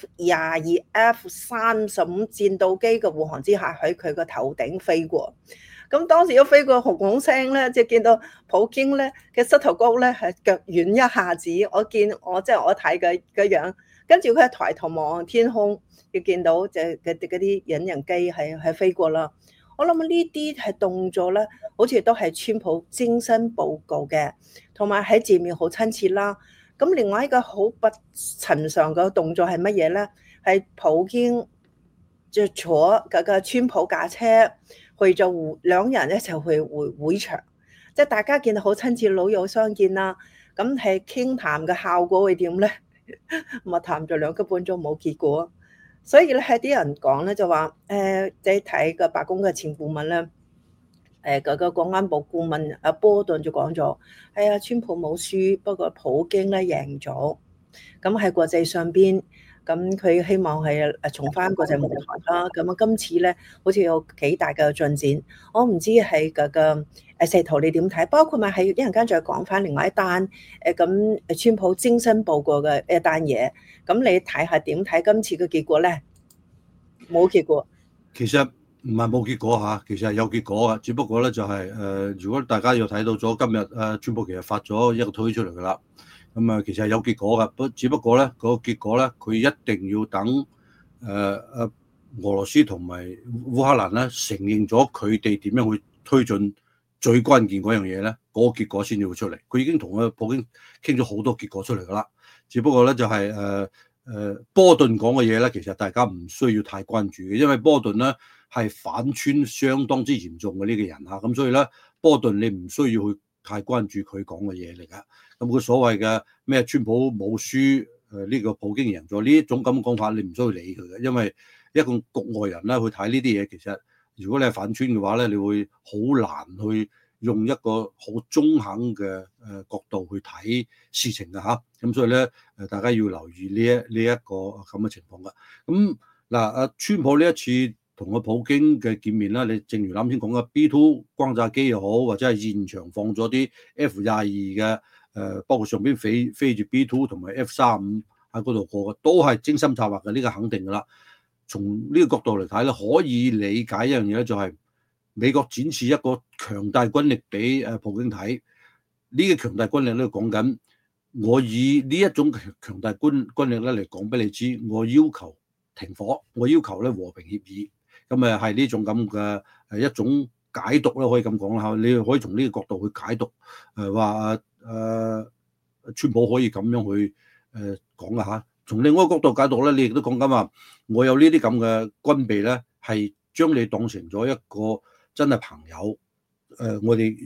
F-22、F-35戰鬥機嘅護航之下，喺佢個頭頂飛過。咁當時一飛過轟轟聲咧，即係見到普京咧嘅膝頭哥咧係腳軟一下子。我睇嘅樣，跟住佢係抬頭望天空，要見到就嗰啲隱形機係飛過啦。我諗呢啲係動作咧，好似都係川普精心報告嘅，同埋喺前面好親切啦。咁另外一個好不尋常嘅動作係乜嘢咧？係普京就坐嗰個川普架車去咗兩人一齊去會場，即係大家見到好親切，老友相見啦。咁係傾談嘅效果會點咧？咁啊談咗2個半鐘冇結果。所以咧，係啲人講咧就話，即係睇個白宮嘅前顧問咧，嗰個國安部顧問阿波頓就講咗，係啊，川普冇輸，不過普京咧贏咗。咁喺國際上邊，咁佢希望係重返國際舞台啦。咁啊，今次咧好似有幾大嘅進展。我唔知係嗰個石頭你點睇？包括咪係一陣間再講翻另外一單咁川普精心報告嘅一單嘢。咁你睇下點睇今次嘅結果咧？冇結果。 其實唔係冇結果嚇，其實係有結果嘅，只不過咧就係如果大家要睇到咗今日川普其實發咗一個推出嚟㗎啦，咁其實係有結果嘅，只不過咧嗰個結果咧，佢一定要等俄羅斯同埋烏克蘭咧承認咗佢哋點樣去推進最關鍵嗰樣嘢咧，嗰個結果先至會出嚟。佢已經同普京傾咗好多結果出嚟㗎啦。只不過咧就係波頓講嘅嘢咧，其實大家唔需要太關注嘅，因為波頓咧係反川相當之嚴重嘅呢個人嚇，咁所以咧波頓你唔需要去太關注佢講嘅嘢嚟㗎。咁佢所謂嘅咩川普冇輸，呢個普京贏咗呢種咁講法，你唔需要理佢嘅，因為一個局外人咧去睇呢啲嘢，其實如果你係反川嘅話咧，你會好難去用一個好中肯嘅角度去睇事情嘅嚇，咁所以咧大家要留意呢一個咁嘅情況㗎。咁嗱，川普呢一次同個普京嘅見面啦，你正如啱先講嘅 B2 轟炸機又好，或者係現場放咗啲 F-22嘅包括上邊飛住 B2 同埋 F-35喺嗰度過嘅，都係精心策劃嘅，呢個肯定㗎啦。從呢個角度嚟睇咧，可以理解一樣嘢咧，就係美國展示一個強大軍力俾普京睇。呢個強大軍力咧講緊，我以呢一種強大軍力咧嚟講俾你知，我要求停火，我要求咧和平協議。咁係呢種咁嘅一種解讀咧，可以咁講啦。你可以從呢個角度去解讀，話川普可以咁樣去講啊嚇。從另外一個角度解讀咧，你亦都講緊話，我有呢啲咁嘅軍備咧，係將你當成咗一個真係朋友。我哋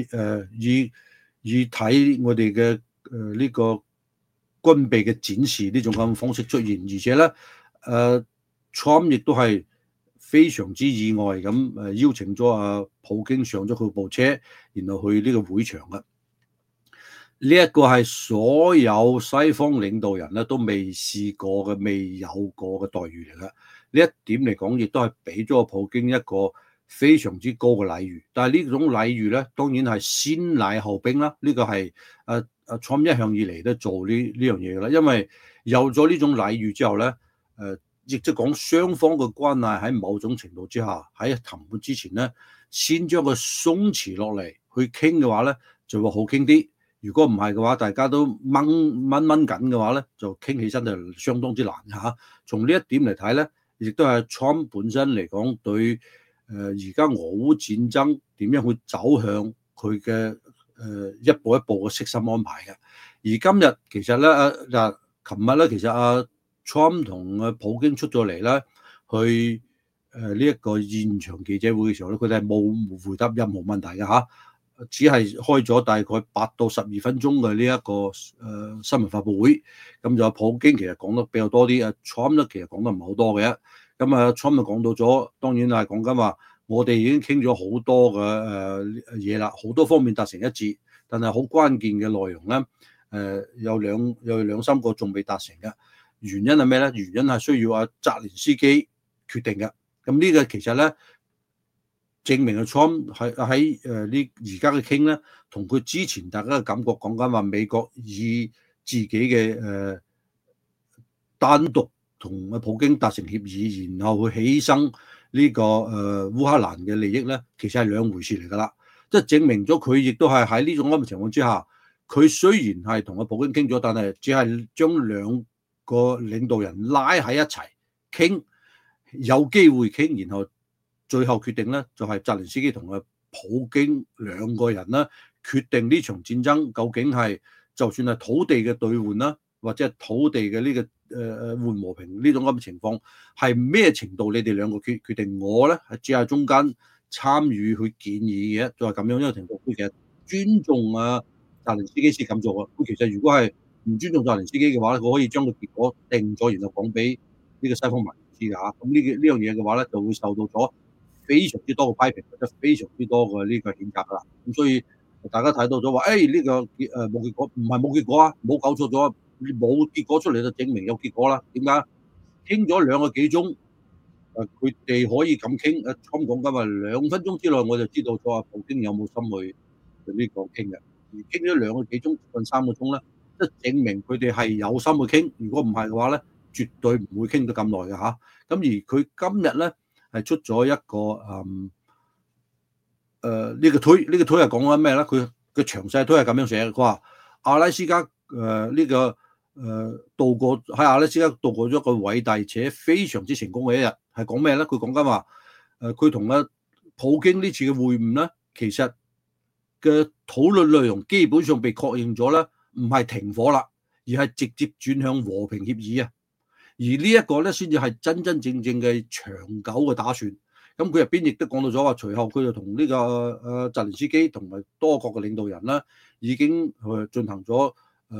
以睇我哋嘅呢個軍備嘅展示呢種咁嘅方式出現，而且咧Trump 亦都係非常之意外咁邀請咗普京上咗佢部車，然後去呢個會場嘅。呢一個係所有西方領導人咧都未試過嘅、未有過嘅待遇嚟嘅。呢一點嚟講，亦都係俾咗普京一個非常之高嘅禮遇。但係呢種禮遇咧，當然係先禮後兵啦。呢個係Trump 一向以嚟都做呢樣嘢㗎啦。因為有咗呢種禮遇之後咧，亦即係講雙方嘅關係喺某種程度之下，喺談判之前咧，先將佢鬆弛落嚟去傾嘅話咧，就會好傾啲。如果唔係嘅話，大家都掹緊嘅話咧，就傾起身就相當之難嚇。從呢一點嚟睇咧，亦都係 Trump 本身嚟講對而家俄烏戰爭點樣去走向佢嘅一步一步嘅悉心安排嘅。而今日其實咧琴日咧，其實Trump 同普京出咗嚟咧，去呢一個現場記者會嘅時候咧，佢哋係冇回答任何問題嘅嚇。只係開咗大概8到12分鐘嘅呢一個新聞發佈會，咁就普京其實講得比較多啲，Trump 咧其實講得唔係好多嘅。咁Trump 就講到咗，當然係講緊話，我哋已經傾咗好多嘅嘢啦，好多方面達成一致，但係好關鍵嘅內容咧，有兩三個仲未達成嘅。原因係咩咧？原因係需要澤連斯基決定嘅。咁呢個其實咧，證明Trump 喺呢而家嘅傾咧，同佢之前大家嘅感覺講緊話美國以自己嘅單獨同普京達成協議，然後去犧牲呢個烏克蘭嘅利益咧，其實係兩回事嚟㗎啦。即係證明咗佢亦都係喺呢種咁嘅情況之下，佢雖然係同普京傾咗，但係只係將兩個領導人拉喺一齊傾，有機會傾，然後最後決定咧，就係澤連斯基同普京兩個人咧決定呢場戰爭究竟係就算係土地嘅兌換啦，或者係土地嘅呢個換和平呢種咁嘅情況係咩程度？你哋兩個決定，我咧係只係中間參與去建議嘅，就係咁樣一個程度。佢其實尊重澤連斯基先咁做嘅。佢其實如果係唔尊重澤連斯基嘅話咧，佢可以將個結果定咗，然後講俾呢個西方民知㗎嚇。咁呢樣嘢嘅話咧，就會受到咗非常之多嘅批評，或者非常之多嘅呢個譴責㗎啦。咁所以大家睇到咗話，呢個冇結果，唔係冇結果啊，冇搞錯咗，冇結果出嚟就證明有結果啦。點解？傾咗2個幾鐘，佢哋可以咁傾。Trump講緊話2分鐘之內我就知道咗普京有冇心去呢個傾嘅。而傾咗2個幾鐘，近3個鐘咧，即係證明佢哋係有心去傾。如果唔係嘅話咧，絕對唔會傾到咁耐嘅嚇。咁而佢今日咧係出咗一個呢個推係講緊咩咧？佢嘅詳細推係咁樣寫嘅，佢話阿拉斯加呢個度過喺阿拉斯加度過咗一個偉大且非常之成功嘅一日，係講咩咧？佢講緊話佢同普京呢次嘅會晤咧，其實嘅討論內容基本上被確認咗咧，唔係停火啦，而係直接轉向和平協議啊！而呢一個咧，先至係真真正正嘅長久嘅打算。咁佢入邊亦都講到咗話，隨後佢就同呢個澤連斯基同埋多國嘅領導人啦，已經進行咗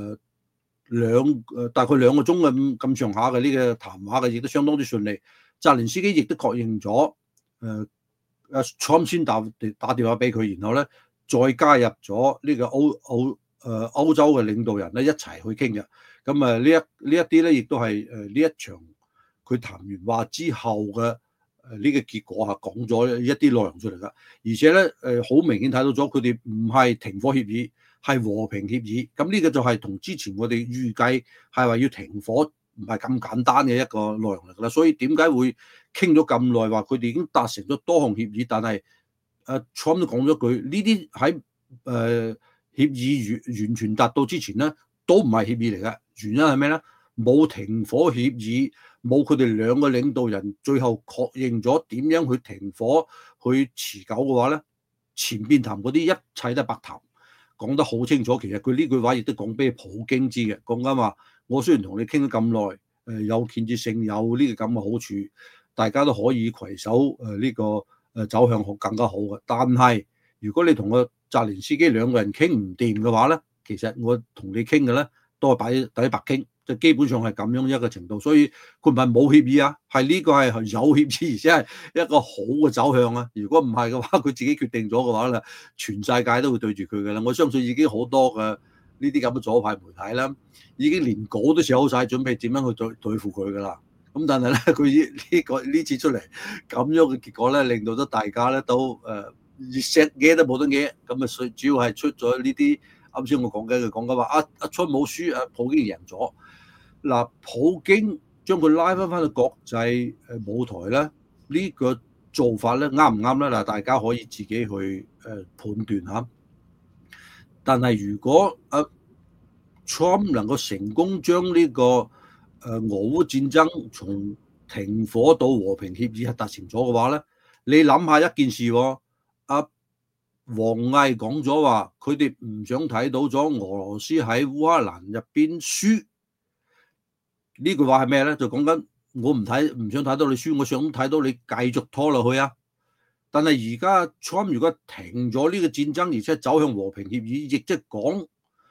大概2個鐘咁上下嘅呢個談話嘅，亦都相當之順利。澤連斯基亦都確認咗Trump 先打電話俾佢，然後咧再加入咗呢個歐洲嘅領導人咧一齊去傾嘅。咁呢一啲咧，亦都係呢一場佢談完話之後嘅呢個結果係講咗一啲內容出嚟㗎，而且咧好明顯睇到咗佢哋唔係停火協議，係和平協議。咁呢個就係同之前我哋預計係話要停火唔係咁簡單嘅一個內容嚟㗎啦。所以點解會傾咗咁耐話佢哋已經達成咗多項協議，但係Trump 都講咗句呢啲喺協議完全達到之前咧都唔係協議嚟嘅。原因係咩咧？冇停火協議，冇佢哋兩個領導人最後確認咗點樣去停火去持久嘅話咧，前邊談嗰啲一切都係白談。講得好清楚，其實佢呢句話亦都講俾普京知嘅，講緊話我雖然同你傾咗咁耐，有建設性，有呢個咁嘅好處，大家都可以攜手呢個走向更加好嘅。但係如果你同個澤連斯基兩個人傾唔掂嘅話咧，其實我同你傾嘅咧都係擺喺白傾，就基本上係咁樣一個程度。所以佢唔係冇協議啊，係呢個係有協議，而且係一個好嘅走向啊。如果唔係嘅話，佢自己決定咗嘅話咧，全世界都會對住佢嘅啦。我相信已經好多嘅呢啲咁嘅左派媒體啦，已經連稿都寫好晒，準備點樣去對付佢噶啦。咁但係咧，佢呢次出嚟咁樣嘅結果咧，令到咗大家咧都錫嘢都冇得嘢。咁啊，主要係出咗呢啲啱先我講緊話阿川冇輸，普京贏咗。嗱，普京將佢拉翻去國際舞台咧，呢個做法咧啱唔啱咧？嗱，大家可以自己去判斷下。但係如果Trump 能夠成功將呢個俄烏戰爭從停火到和平協議係達成咗嘅話咧，你諗下一件事喎，王毅講咗話，佢哋唔想睇到咗俄羅斯喺烏克蘭入邊輸。呢句話係咩咧？就講緊我唔想睇到你輸，我想睇到你繼續拖落去啊！但係而家 Trump 如果停咗呢個戰爭，而且走向和平協議，亦即係講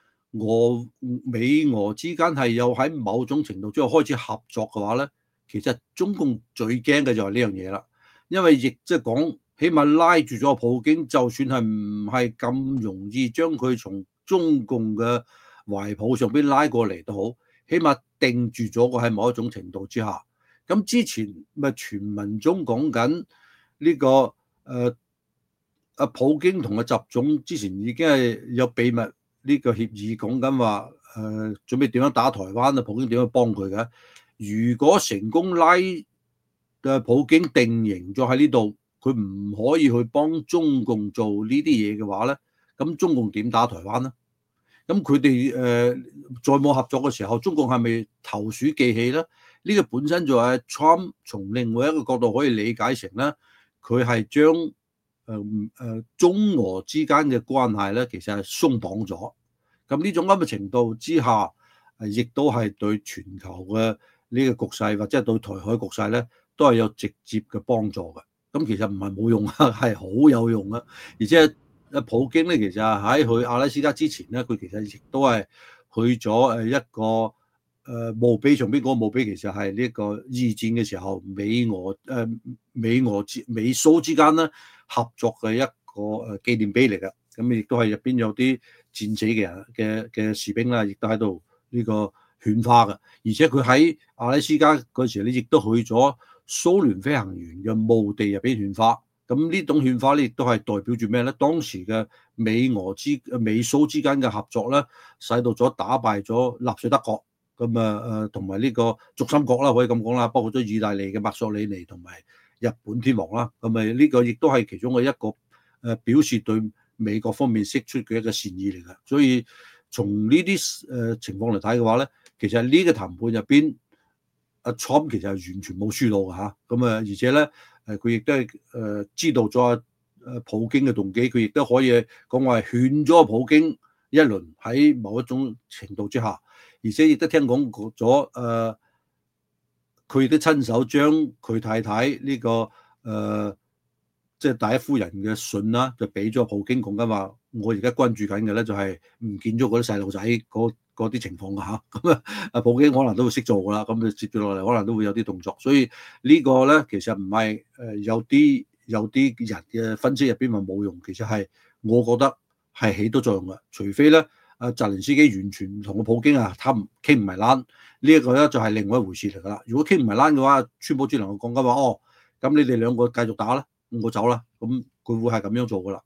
美俄之間係有喺某種程度之後開始合作嘅話咧，其實中共最驚嘅就係呢樣嘢啦，因為亦即係講，起碼拉住咗普京，就算係唔係咁容易將佢從中共嘅懷抱上邊拉過嚟都好，起碼定住咗個喺某一種程度之下。咁之前咪傳聞中講緊呢個普京同個習總之前已經係有秘密呢個協議，講緊話準備點樣打台灣啊，普京點樣幫佢嘅。如果成功拉普京定型咗喺呢度，佢唔可以去幫中共做呢啲嘢嘅話咧，咁中共點打台灣咧？咁佢哋再冇合作嘅時候，中共係咪投鼠忌器咧？呢個本身就係 Trump 從另外一個角度可以理解成咧，佢係將中俄之間嘅關係咧，其實係鬆綁咗。咁呢種咁嘅程度之下，亦都係對全球嘅呢個局勢或者係對台海局勢咧，都係有直接嘅幫助嘅。咁其實唔係冇用啊，係好有用啊！而且普京咧，其實喺去阿拉斯加之前咧，佢其實亦都係去咗一個墓碑上邊嗰個墓碑，其實係呢個二戰嘅時候美蘇之間咧合作嘅一個紀念碑嚟嘅。咁亦都係入邊有啲戰死嘅嘅士兵啦，亦都喺度呢個獻花嘅。而且佢喺阿拉斯加嗰時咧，亦都去咗蘇聯飛行員嘅墓地入邊獻花。咁呢種獻花咧，亦都係代表住咩咧？當時嘅美蘇之間嘅合作咧，使到咗打敗咗納粹德國，咁同埋呢個軸心國啦，可以咁講啦，包括咗意大利嘅墨索里尼同埋日本天皇啦。咁呢個亦都係其中嘅一個表示對美國方面釋出嘅一個善意嚟嘅。所以從呢啲情況嚟睇嘅話咧，其實呢個談判入邊，阿 Trump 其實係完全冇輸到嘅嚇。咁而且咧。佢亦都係知道咗普京嘅動機，佢亦都可以講話勸咗普京一輪喺某一種程度之下，而且亦都聽講咗佢亦都親手將佢太太呢個即係第一夫人嘅信啦，就俾咗普京，講緊話我而家關注緊嘅咧就係唔見咗嗰啲細路仔嗰啲情況㗎嚇。咁普京可能都會識做㗎啦，咁接住落嚟可能都會有啲動作。所以呢個咧其實唔係有啲人嘅分析入邊話冇用，其實係我覺得係起到作用嘅。除非咧澤連斯基完全唔同個普京啊，傾唔埋欄，呢一個咧就係另外一回事嚟㗎啦。如果傾唔埋欄嘅話，川普只能夠講緊話哦，咁你哋兩個繼續打啦，我走啦，咁佢會係咁樣做㗎啦。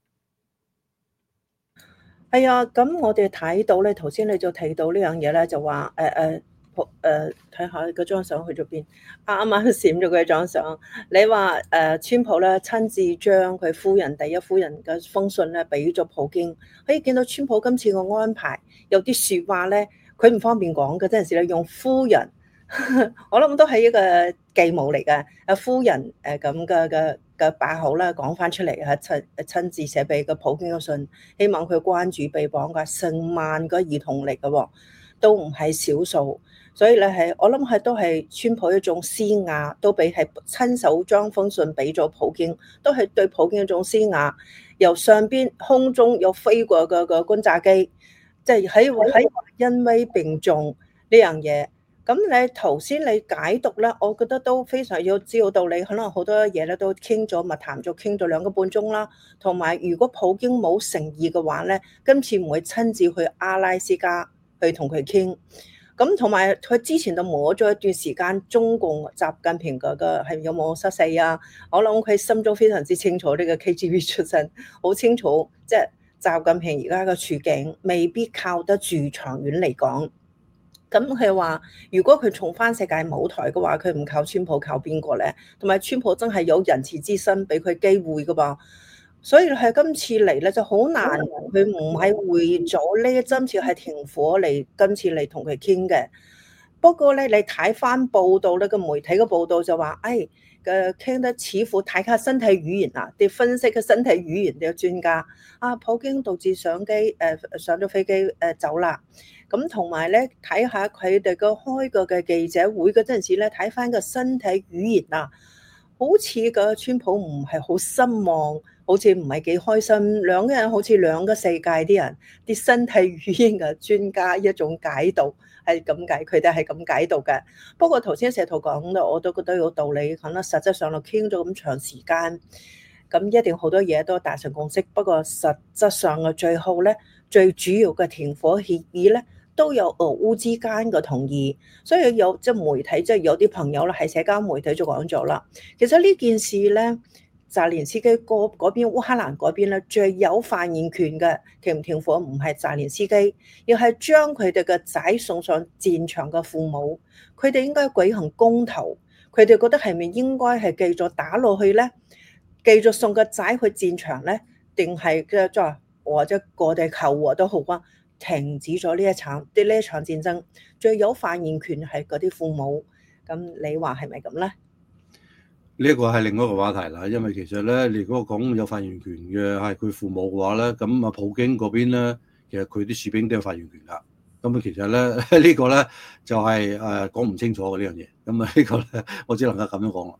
係啊，咁我哋睇到咧，頭先你就提到呢樣嘢咧，就話睇下嗰張相去咗邊，啱啱閃咗佢張相。你話川普咧親自將佢夫人第一夫人嘅封信咧俾咗普京，可以見到川普今次嘅安排有啲説話咧，佢唔方便講嘅，陣時咧用夫人，我諗都係一個計謀嚟嘅。夫人咁嘅把口啦，講翻出嚟親自寫俾個普京嘅信，希望佢關注被綁嘅成萬個兒童嚟嘅喎，都唔係少數。所以咧我諗係都係川普一種施壓，都俾係親手將封信俾咗普京，都係對普京一種施壓。由上邊空中有飛過個轟炸機，即係喺恩威並重呢樣嘢。咁你頭先你解讀咧，我覺得都非常要知道道理，可能好多嘢咧都傾咗密談咗傾咗2個半鐘啦。同埋如果普京冇誠意嘅話咧，今次唔會親自去阿拉斯加去同佢傾。咁同埋佢之前就摸咗一段時間，中共習近平個係有冇失勢啊？我諗佢心中非常之清楚呢個 KGB 出身，好清楚即係習近平而家嘅處境，未必靠得住長遠嚟講。咁佢話，如果佢重返世界舞台嘅話，佢唔靠川普，靠邊個咧？同埋川普真係有仁慈之心，俾佢機會噶噃。所以係今次嚟咧就好難，佢唔係為咗呢今次係停火嚟，今次嚟同佢傾嘅。不過咧，你睇翻報道咧，個媒體嘅報道就話，傾得似乎睇下身體語言啊，啲分析嘅身體語言嘅專家啊，普京獨自上咗飛機走啦。咁同埋咧，睇下佢哋個開個嘅記者會嗰陣時咧，睇翻個身體語言啊，好似個川普唔係好失望，好似唔係幾開心，兩個人好似兩個世界啲人，啲身體語言嘅專家一種解讀係咁解，佢哋係咁解讀嘅。不過頭先石頭講到，我都覺得有道理，可能實質上就傾咗咁長時間，咁一定好多嘢都達成共識。不過實質上嘅最後咧，最主要嘅停火協議咧，都有俄烏之間嘅同意，所以有即係媒體，即係有啲朋友啦，喺社交媒體就講咗啦。其實呢件事咧，澤連斯基嗰邊烏克蘭嗰邊咧，最有發言權嘅停唔停火唔係澤連斯基，而係將佢哋嘅仔送上戰場嘅父母，佢哋應該舉行公投，佢哋覺得係咪應該係繼續打落去咧，繼續送個仔去戰場咧，定係嘅或者過地求和都好啊？停止咗呢一場戰爭，最有發言權係嗰啲父母。咁你話係咪咁咧？ 呢一個係另外一個話題啦，因為其實咧，你如果講有發言權嘅係佢父母嘅話咧，咁啊普京嗰邊咧，其實佢啲士兵都有發言權㗎。咁啊其實咧呢個咧就係講唔清楚嘅呢樣嘢。咁啊呢個咧我只能夠咁樣講啦。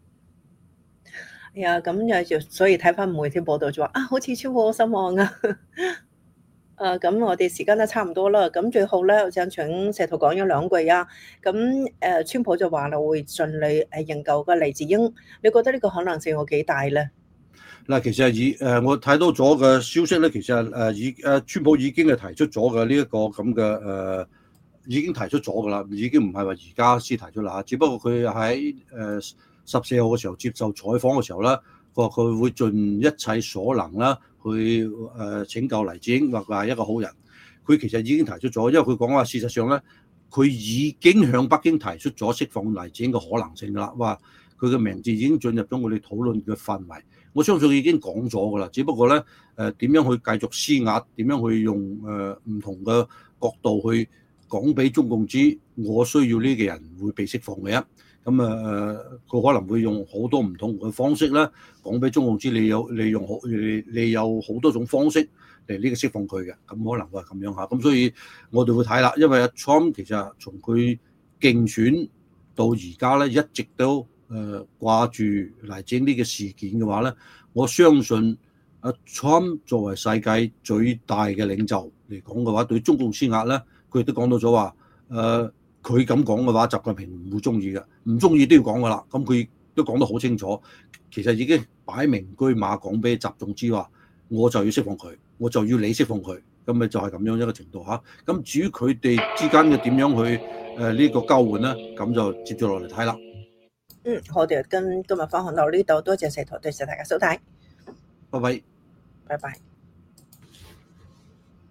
係啊，咁就所以睇翻媒體報道就話啊，好似川普好失望啊。咁我哋時間都差唔多啦。咁最後咧，我想請石頭講咗2句啊。咁川普就話啦，會順利營救個黎智英。你覺得呢個可能性有幾大咧？ 嗱，其實我睇到咗嘅消息咧，其實川普已經係提出咗嘅呢一個咁嘅已經提出咗㗎啦，已經唔係話而家先提出啦。只不過佢喺14號嘅時候接受採訪嘅時候咧，佢會盡一切所能啦，去拯救黎智英，或係一個好人。佢其實已經提出咗，因為佢講話事實上咧，佢已經向北京提出咗釋放黎智英嘅可能性㗎啦。話佢嘅名字已經進入咗我哋討論嘅範圍。我相信已經講咗㗎啦，只不過咧點樣去繼續施壓，點樣去用唔同嘅角度去講俾中共知，我需要呢個人會被釋放嘅啊。咁佢可能會用好多唔同嘅方式咧，講俾中共知你有好多種方式嚟呢個釋放佢嘅，咁可能會係咁樣嚇。咁所以我哋會睇啦，因為阿 Trump 其實從佢競選到而家咧，一直都掛住黎智英呢個事件嘅話咧，我相信阿 Trump 作為世界最大嘅領袖嚟講嘅話，對中共施壓咧，佢亦都講到咗話佢咁講嘅話，習近平唔會中意嘅，唔中意都要講噶啦。咁佢都講得好清楚，其實已經擺明車馬講俾習總知話，我就要釋放佢，我就要你釋放佢。 咁咪就係咁樣一個程度嚇。咁至於佢哋之間嘅點樣去呢個交換咧，咁就接住落嚟睇啦。 我哋今日分享到呢度，多謝石頭，多謝大家收睇， 拜拜。 拜拜。